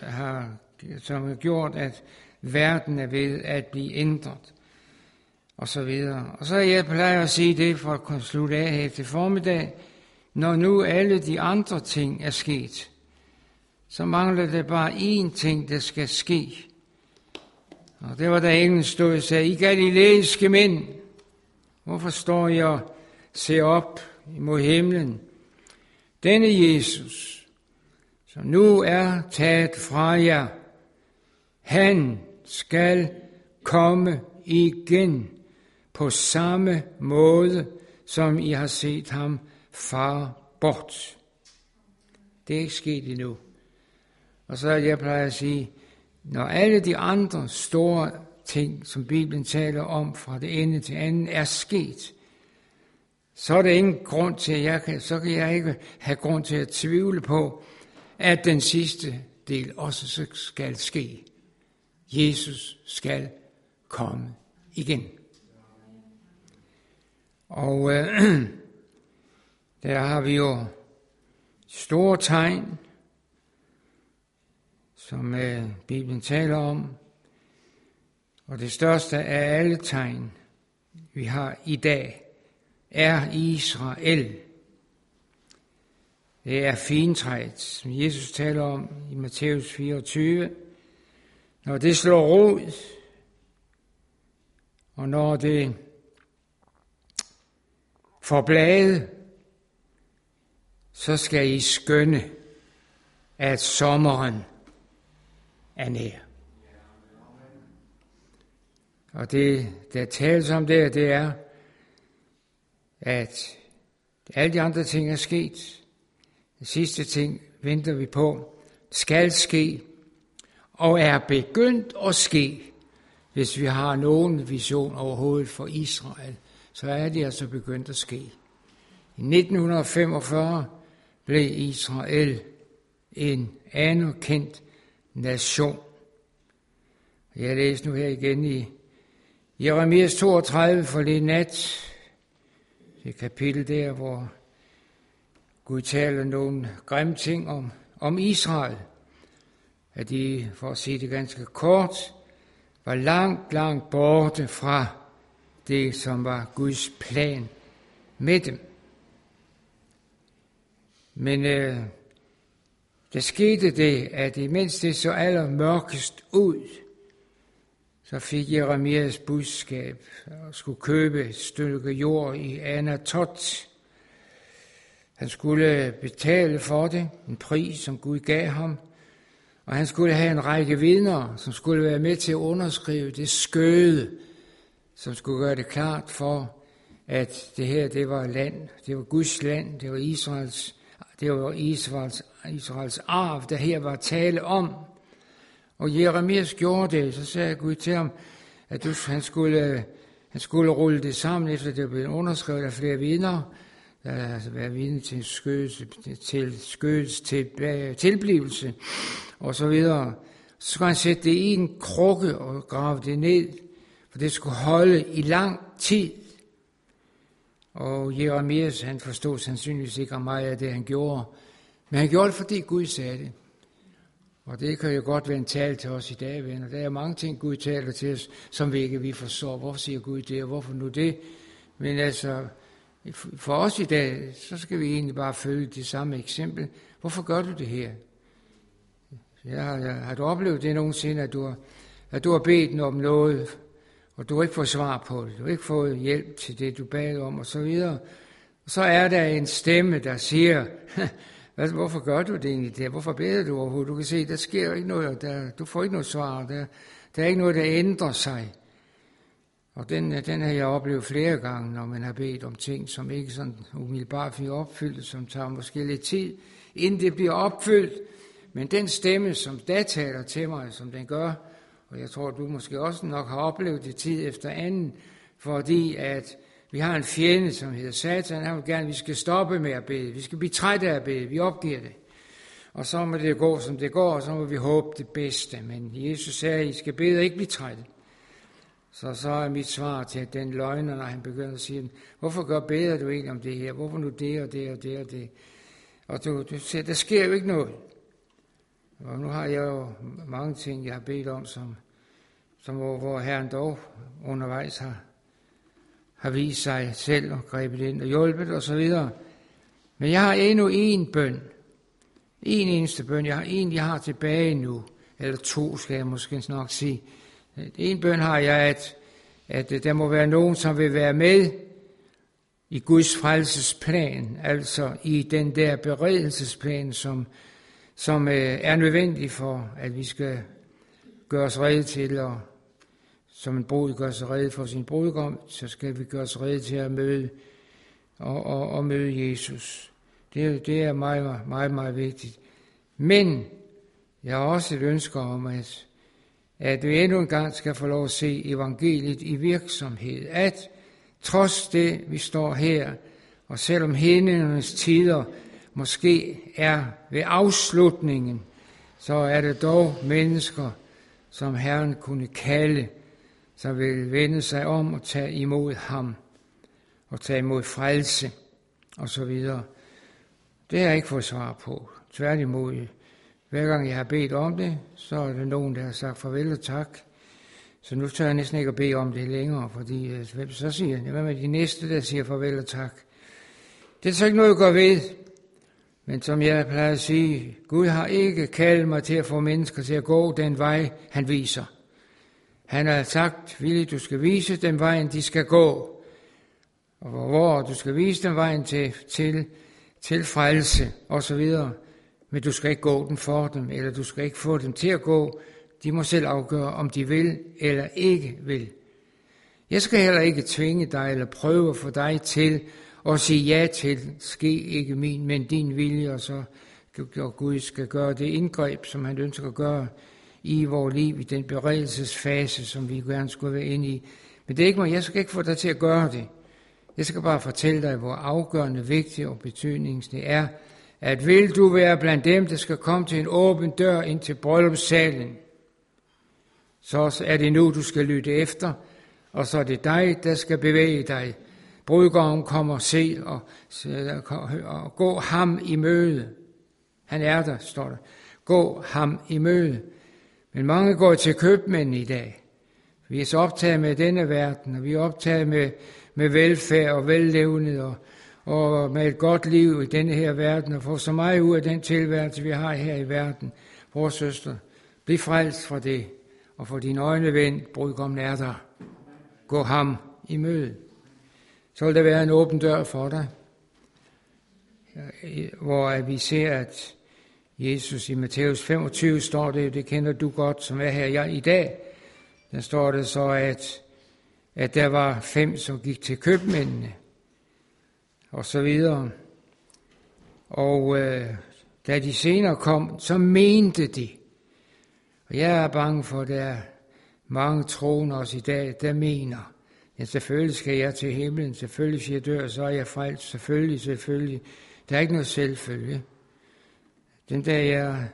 S1: har gjort, at verden er ved at blive ændret. Og så videre. Og så jeg plejer at sige det for at slutte af her til formiddag. Når nu alle de andre ting er sket, så mangler det bare én ting, der skal ske. Og det var da englen stod og sagde, I galilæiske mænd, hvorfor står I og ser op mod himlen? Denne Jesus, som nu er taget fra jer, han skal komme igen på samme måde, som I har set ham far bort. Det er ikke sket endnu. Og så jeg plejer at sige, når alle de andre store ting, som Bibelen taler om fra det ene til andet, er sket, så er der ingen grund til, så kan jeg ikke have grund til at tvivle på, at den sidste del også skal ske. Jesus skal komme igen. Og der har vi jo store tegn, som Bibelen taler om. Og det største af alle tegn, vi har i dag, er Israel. Det er fintræet, som Jesus taler om i Matthæus 24. Når det slår rod, og når det får blade, så skal I skønne, at sommeren er nær. Og det, der tales om der, det er, at alle de andre ting er sket. Den sidste ting venter vi på, skal ske, og er begyndt at ske, hvis vi har nogen vision overhovedet for Israel, så er det altså begyndt at ske. I 1945 blev Israel en anerkendt nation. Jeg læser nu her igen i Jeremias 32 for lidt nat, det kapitel der, hvor Gud taler nogle grimme ting om Israel, at de, for at sige det ganske kort, var langt borte fra det, som var Guds plan med dem. Men der skete det, at imens det så allermørkest ud, så fik Jeremias budskab og skulle købe et stykke jord i Anatot. Han skulle betale for det, en pris, som Gud gav ham, og han skulle have en række vidner, som skulle være med til at underskrive det skøde, som skulle gøre det klart for at det her, det var land, det var Guds land, det var Israels arv, der her var tale om. Og Jeremias gjorde det, så sagde Gud til ham, at han skulle rulle det sammen, efter det blev underskrevet af flere vidner, der altså været vidne til skødets tilblivelse, og så videre. Så skulle han sætte det i en krukke og grave det ned, for det skulle holde i lang tid. Og Jeremias, han forstod sandsynligvis ikke meget af det, han gjorde. Men han gjorde det, fordi Gud sagde det. Og det kan jo godt være en tale til os i dag, venner. Der er mange ting, Gud taler til os, som vi ikke forstår. Hvorfor siger Gud det, og hvorfor nu det? Men altså, for os i dag, så skal vi egentlig bare følge det samme eksempel. Hvorfor gør du det her? Har du oplevet det nogensinde, at du har bedt om noget, og du har ikke fået svar på det, du har ikke fået hjælp til det, du bad om, og så videre. Og så er der en stemme, der siger, hvorfor gør du det egentlig der? Hvorfor beder du overhovedet? Du kan se, der sker ikke noget, du får ikke noget svar, der er ikke noget, der ændrer sig. Og den har jeg oplevet flere gange, når man har bedt om ting, som ikke sådan umiddelbart bliver opfyldt, som tager måske lidt tid, inden det bliver opfyldt. Men den stemme, som da taler til mig, som den gør, og jeg tror, du måske også nok har oplevet det tid efter anden, fordi at vi har en fjende, som hedder Satan. Han vil gerne, at vi skal stoppe med at bede. Vi skal blive trætte af at bede. Vi opgiver det. Og så må det gå, som det går, og så må vi håbe det bedste. Men Jesus sagde, at I skal bede og ikke blive trætte. Så er mit svar til den løgner, når han begynder at sige, hvorfor beder du egentlig om det her? Hvorfor nu det og det og det og det? Og du siger, der sker jo ikke noget. Og nu har jeg jo mange ting, jeg har bedt om, hvor Herren dog undervejs har vist sig selv og grebet ind og hjulpet og så videre. Men jeg har endnu en bøn. En eneste bøn. Jeg har tilbage nu. Eller to, skal jeg måske nok sige. En bøn har jeg, at der må være nogen, som vil være med i Guds frelsesplan. Altså i den der beredelsesplan, som er nødvendig for, at vi skal gøre os rede til, og som en brud gør sig rede for sin brudgom, så skal vi gøre os rede til at møde og møde Jesus. Det er meget, meget, meget vigtigt. Men jeg har også et ønske om, at vi endnu en gang skal få lov at se evangeliet i virksomhed. At trods det, vi står her, og selvom hændelsernes tider måske er ved afslutningen, så er det dog mennesker, som Herren kunne kalde, som vil vende sig om og tage imod ham, og tage imod frelse, og så videre. Det har jeg ikke fået svar på. Tværtimod, hver gang jeg har bedt om det, så er der nogen, der har sagt farvel og tak. Så nu tør jeg næsten ikke at bede om det længere, fordi hvem så siger, hvad med de næste, der siger farvel og tak? Det er så ikke noget at gøre ved. Men som jeg plejer at sige, Gud har ikke kaldt mig til at få mennesker til at gå den vej, han viser. Han har sagt, Willy, du skal vise den vejen, de skal gå. Og hvor du skal vise den vejen til frelse, og så videre. Men du skal ikke gå den for dem, eller du skal ikke få dem til at gå. De må selv afgøre, om de vil eller ikke vil. Jeg skal heller ikke tvinge dig, eller prøve at få dig til og sige ja til, ske ikke min, men din vilje, og så Gud skal gøre det indgreb, som han ønsker at gøre i vores liv, i den beredelsesfase, som vi gerne skulle være inde i. Men det er ikke mig, jeg skal ikke få dig til at gøre det. Jeg skal bare fortælle dig, hvor afgørende, vigtigt og betydningsfuldt det er, at vil du være blandt dem, der skal komme til en åben dør ind til bryllupssalen, så er det nu, du skal lytte efter, og så er det dig, der skal bevæge dig. Brudgommen kommer se og gå ham i møde. Han er der, står der. Gå ham i møde. Men mange går til købmænd i dag. Vi er så optaget med denne verden, og vi er optaget med velfærd og vellevnet og med et godt liv i denne her verden, og få så meget ud af den tilværelse, vi har her i verden. Vores søster, bliv frelst fra det, og for dine øjne vendt, brudgommen er der. Gå ham i møde. Så vil der være en åben dør for dig, hvor vi ser, at Jesus i Matthæus 25 står det kender du godt, som er her i dag. Der står det så, at der var 5, som gik til købmændene, og så videre. Og da de senere kom, så mente de, og jeg er bange for, at der er mange troende også i dag, der mener, ja, selvfølgelig skal jeg til himlen, selvfølgelig hvis jeg dør, så er jeg frelst, selvfølgelig. Der er ikke noget selvfølge. Den dag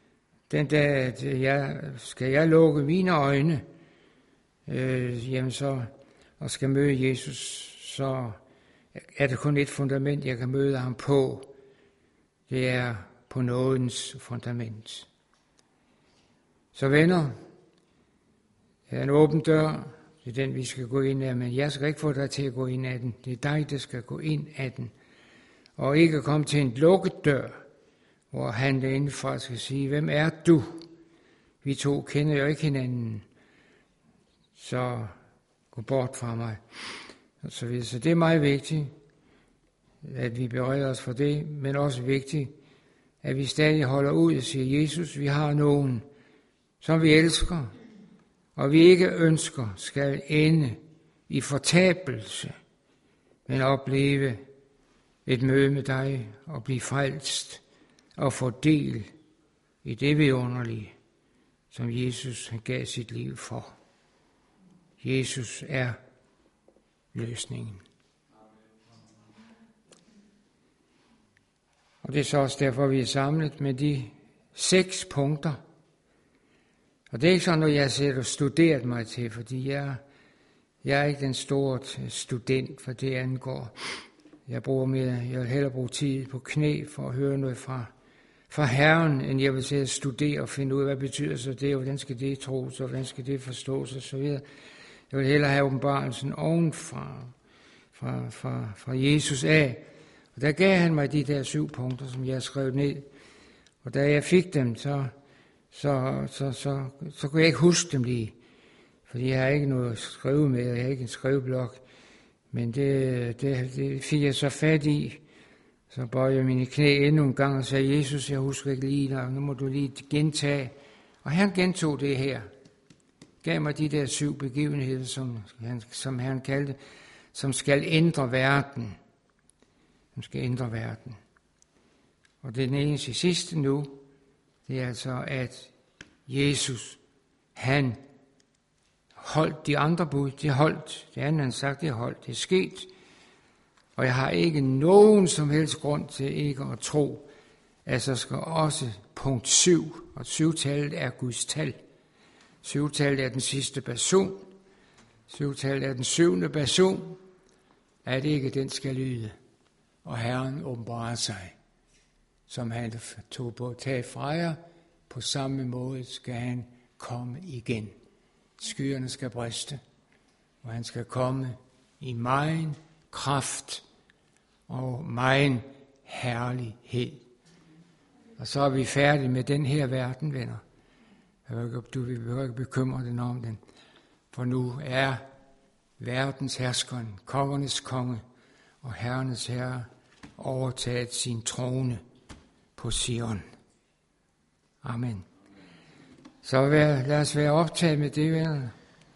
S1: skal jeg lukke mine øjne, jamen så, og skal møde Jesus, så er det kun et fundament, jeg kan møde ham på. Det er på nådens fundament. Så venner, det er en åben dør, det er den, vi skal gå ind af, men jeg skal ikke få dig til at gå ind af den. Det er dig, der skal gå ind af den. Og ikke komme til en lukket dør, hvor han derindefra skal sige, hvem er du? Vi to kender jo ikke hinanden, så gå bort fra mig. Så det er meget vigtigt, at vi bereder os for det, men også vigtigt, at vi stadig holder ud og siger, Jesus, vi har nogen, som vi elsker, og vi ikke ønsker, skal ende i fortabelse, men opleve et møde med dig og blive frelst og få del i det vidunderlige, som Jesus han gav sit liv for. Jesus er løsningen. Og det er så også derfor, vi er samlet med de 6 punkter. Og det er ikke sådan noget, jeg selv har studeret mig til, fordi jeg er ikke den store student, for det angår. Jeg vil hellere bruge tid på knæ for at høre noget fra Herren, end jeg vil til at studere og finde ud af, hvad betyder så det, og hvordan skal det tros, og hvordan skal det forstås, og så videre. Jeg vil hellere have åbenbarelsen ovenfra, fra Jesus af. Og der gav han mig de der 7 punkter, som jeg har skrevet ned. Og da jeg fik dem, så kunne jeg ikke huske dem lige. Fordi jeg har ikke noget at skrive med, og jeg har ikke en skriveblok. Men det fik jeg så fat i. Så bøjede jeg mine knæ endnu en gang og sagde, Jesus, jeg husker ikke lige, nu må du lige gentage. Og han gentog det her. Gav mig de der 7 begivenheder, som han kaldte, som skal ændre verden. Som skal ændre verden. Og det eneste sidste nu, det er altså, at Jesus, han holdt de andre bud, det holdt. Det andet han sagt, det holdt. Det er sket. Og jeg har ikke nogen som helst grund til ikke at tro, at så skal også punkt 7, og 7-tallet er Guds tal. 7-tallet er den sidste person. 7-tallet er den 7. person. Er det ikke, den skal lyde? Og Herren åbenbarer sig, som han tog på at tage fra jer. På samme måde skal han komme igen. Skyerne skal briste, og han skal komme i megen kraft og megen herlighed. Og så er vi færdige med den her verden, venner. Du behøver ikke bekymre dig om den, for nu er verdens herskeren, kongernes konge og herrenes herre overtaget sin trone på Sion. Amen. Så lad os være optaget med det, venner.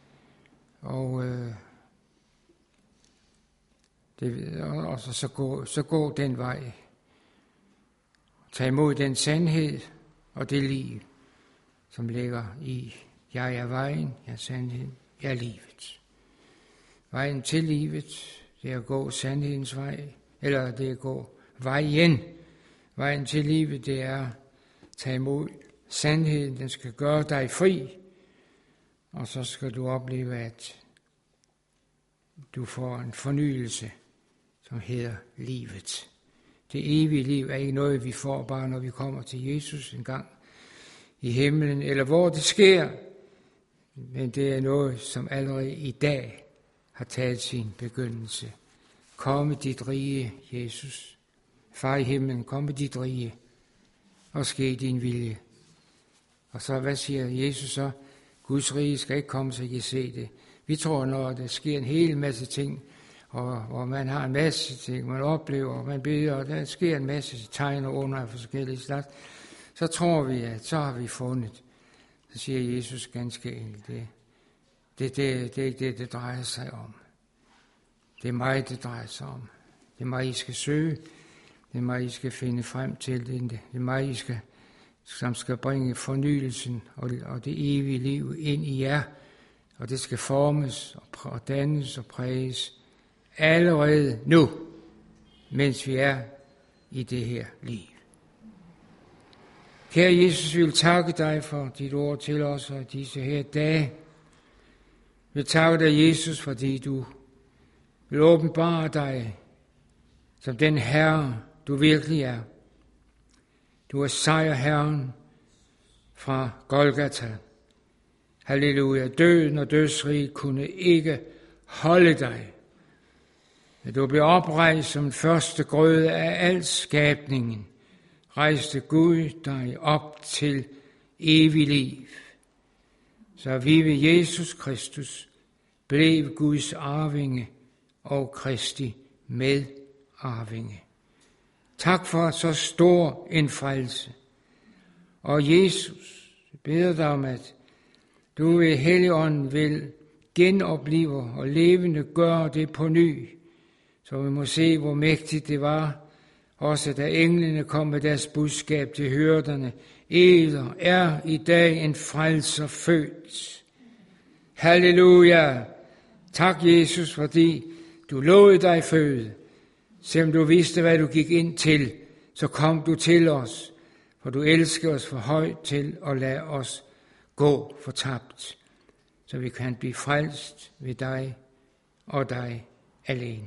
S1: Og så gå den vej. Tag imod den sandhed og det liv, som ligger i, jeg er vejen, jeg er sandheden, jeg er livet. Vejen til livet, det er at gå sandhedens vej, eller det er at gå vejen. Vejen til livet, det er at tage imod sandheden, den skal gøre dig fri, og så skal du opleve, at du får en fornyelse, som hedder livet. Det evige liv er ikke noget, vi får bare, når vi kommer til Jesus en gang i himlen, eller hvor det sker, men det er noget, som allerede i dag har taget sin begyndelse. Kom med dit rige, Jesus. Far i himlen, kom med dit rige, og ske din vilje. Og så, hvad siger Jesus så? Guds rige skal ikke komme, så I kan se det. Vi tror, når der sker en hel masse ting, og man har en masse ting, man oplever, og man beder, og der sker en masse tegn og under af forskellige slags, så tror vi, at så har vi fundet. Så siger Jesus ganske enkelt, Det er ikke det drejer sig om. Det er mig, det drejer sig om. Det er mig, I skal søge. Det er mig, I skal finde frem til. Det er mig, som skal bringe fornyelsen og det evige liv ind i jer. Og det skal formes og dannes og præges allerede nu, mens vi er i det her liv. Kære Jesus, vi vil takke dig for dit ord til os og disse her dage. Vi vil takke dig, Jesus, fordi du vil åbenbare dig som den Herre, du virkelig er. Du er sejrherren fra Golgata. Halleluja. Døden og dødsriget kunne ikke holde dig. Da du blev oprejst som første grøde af al skabningen, rejste Gud dig op til evig liv. Så vi ved Jesus Kristus blev Guds arvinge og Kristi medarvinge. Tak for så stor en frelse. Og Jesus, jeg beder dig om, at du ved Helligånden vil genoplive og levende gøre det på ny, så vi må se, hvor mægtigt det var, også da englene kom med deres budskab til hyrderne. Eder er i dag en frelser født. Halleluja! Tak, Jesus, fordi du lovede dig føde. Selvom du vidste, hvad du gik ind til, så kom du til os, for du elsker os for højt til at lade os gå fortabt, så vi kan blive frelst ved dig og dig alene.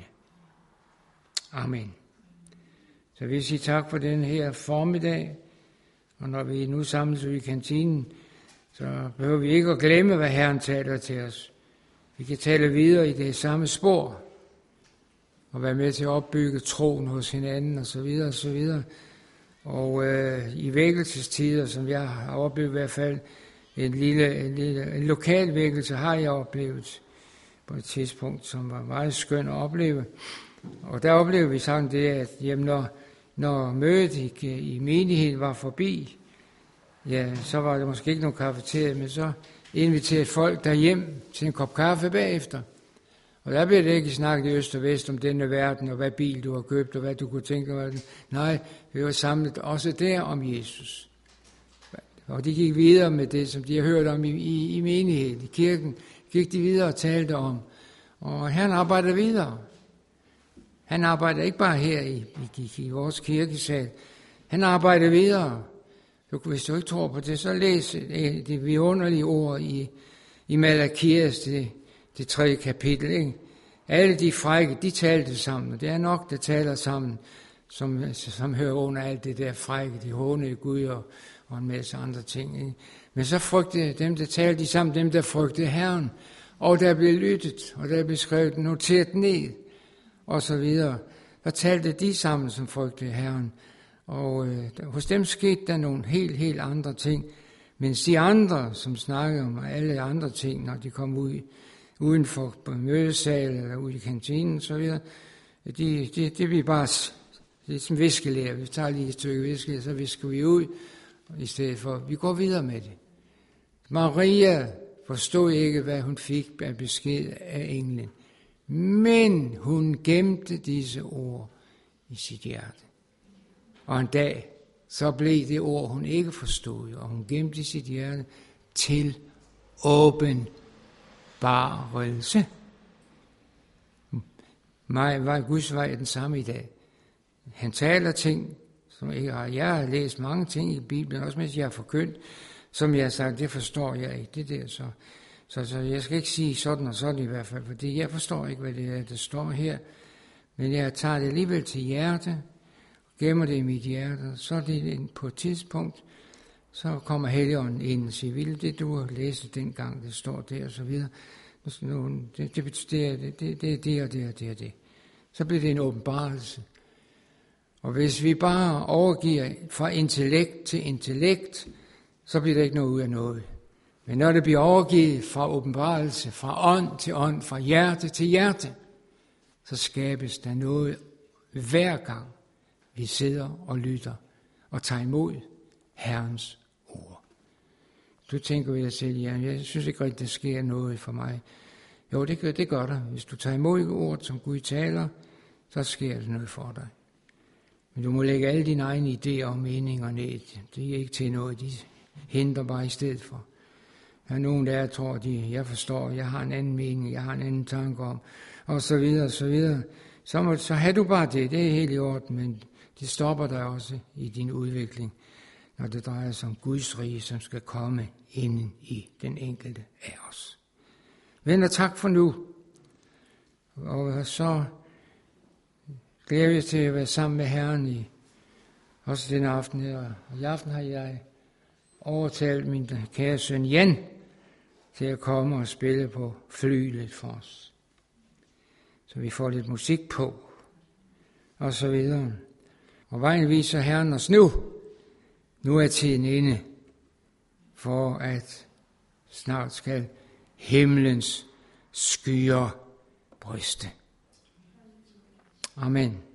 S1: Amen. Så vi siger tak for den her formiddag, og når vi nu samles i kantinen, så behøver vi ikke at glemme, hvad Herren taler til os. Vi kan tale videre i det samme spor, og være med til at opbygge troen hos hinanden, og så videre, og så videre. Og i vækkelsestider, som jeg har oplevet i hvert fald, en lokal vækkelse har jeg oplevet på et tidspunkt, som var meget skønt at opleve. Og der oplevede vi sådan det, at jamen, når mødet i menigheden var forbi, ja, så var det måske ikke nogen kafeterie, men så inviterede folk derhjem til en kop kaffe bagefter. Og der blev det ikke snakket i øst og vest om denne verden, og hvad bil du har købt, og hvad du kunne tænke dig. Nej, vi var samlet også der om Jesus. Og de gik videre med det, som de har hørt om i menigheden, i kirken, gik de videre og talte om. Og han arbejder videre. Han arbejder ikke bare her i vores kirkesal. Han arbejder videre. Hvis du ikke tror på det, så læs det vidunderlige ord i Malakias, det 3. kapitel. Ikke? Alle de frække, de talte sammen, og det er nok, der taler sammen, som hører under alt det der frække, de hånede Gud og en masse andre ting. Ikke? Men så frygtede dem, der talte de sammen, dem, der frygtede Herren, og der blev lyttet, og der blev skrevet, noteret ned, og så videre. Der talte de sammen, som frygtede Herren, og hos dem skete der nogle helt andre ting, mens de andre, som snakkede om alle andre ting, når de kom ud uden for mødesal eller ude i kantinen, så videre, det bliver bare, det er som viskelærer. Vi tager lige et stykke viskelærer, så visker vi ud, i stedet for, vi går videre med det. Maria forstod ikke, hvad hun fik af besked af englen, men hun gemte disse ord i sit hjerte. Og en dag, så blev det ord, hun ikke forstod, og hun gemte i sit hjerte til åbenbarelse. Guds vej er den samme i dag. Han taler ting, som ikke har. Jeg har læst mange ting i Bibelen, også mens jeg har forkyndt, som jeg har sagt, det forstår jeg ikke. Det der, så jeg skal ikke sige sådan og sådan i hvert fald, fordi jeg forstår ikke, hvad det er, der står her. Men jeg tager det alligevel til hjerte, gemmer det i mit hjerte, så er det på et tidspunkt, så kommer Helligånden ind og siger, vil det du har læst dengang, det står der og så videre. Det er det og det. Så bliver det en åbenbarelse. Og hvis vi bare overgiver fra intellekt til intellekt, så bliver det ikke noget ud af noget. Men når det bliver overgivet fra åbenbarelse, fra ånd til ånd, fra hjerte til hjerte, så skabes der noget hver gang, vi sidder og lytter og tager imod Herrens ord. Du tænker ved dig selv, ja, jeg synes ikke rigtig, der sker noget for mig. Jo, det gør der. Hvis du tager imod ordet, som Gud taler, så sker der noget for dig. Men du må lægge alle dine egne idéer og meninger ned. Det er ikke til noget. De henter bare i stedet for. Der er nogen, der tror, jeg forstår, jeg har en anden mening, jeg har en anden tanke om, og så videre, og så videre. Så har du bare det er helt i orden, men det stopper dig også i din udvikling, når det drejer sig om Guds rige, som skal komme ind i den enkelte af os. Venner, tak for nu. Og så glæder jeg til at være sammen med Herren også den aften her. Og i aften har jeg overtalt min kære søn Jan til at komme og spille på flyglet for os. Så vi får lidt musik på, og så videre. Og vejen viser Herren os nu. Nu er tiden inde, for at snart skal himlens skyer bryste. Amen.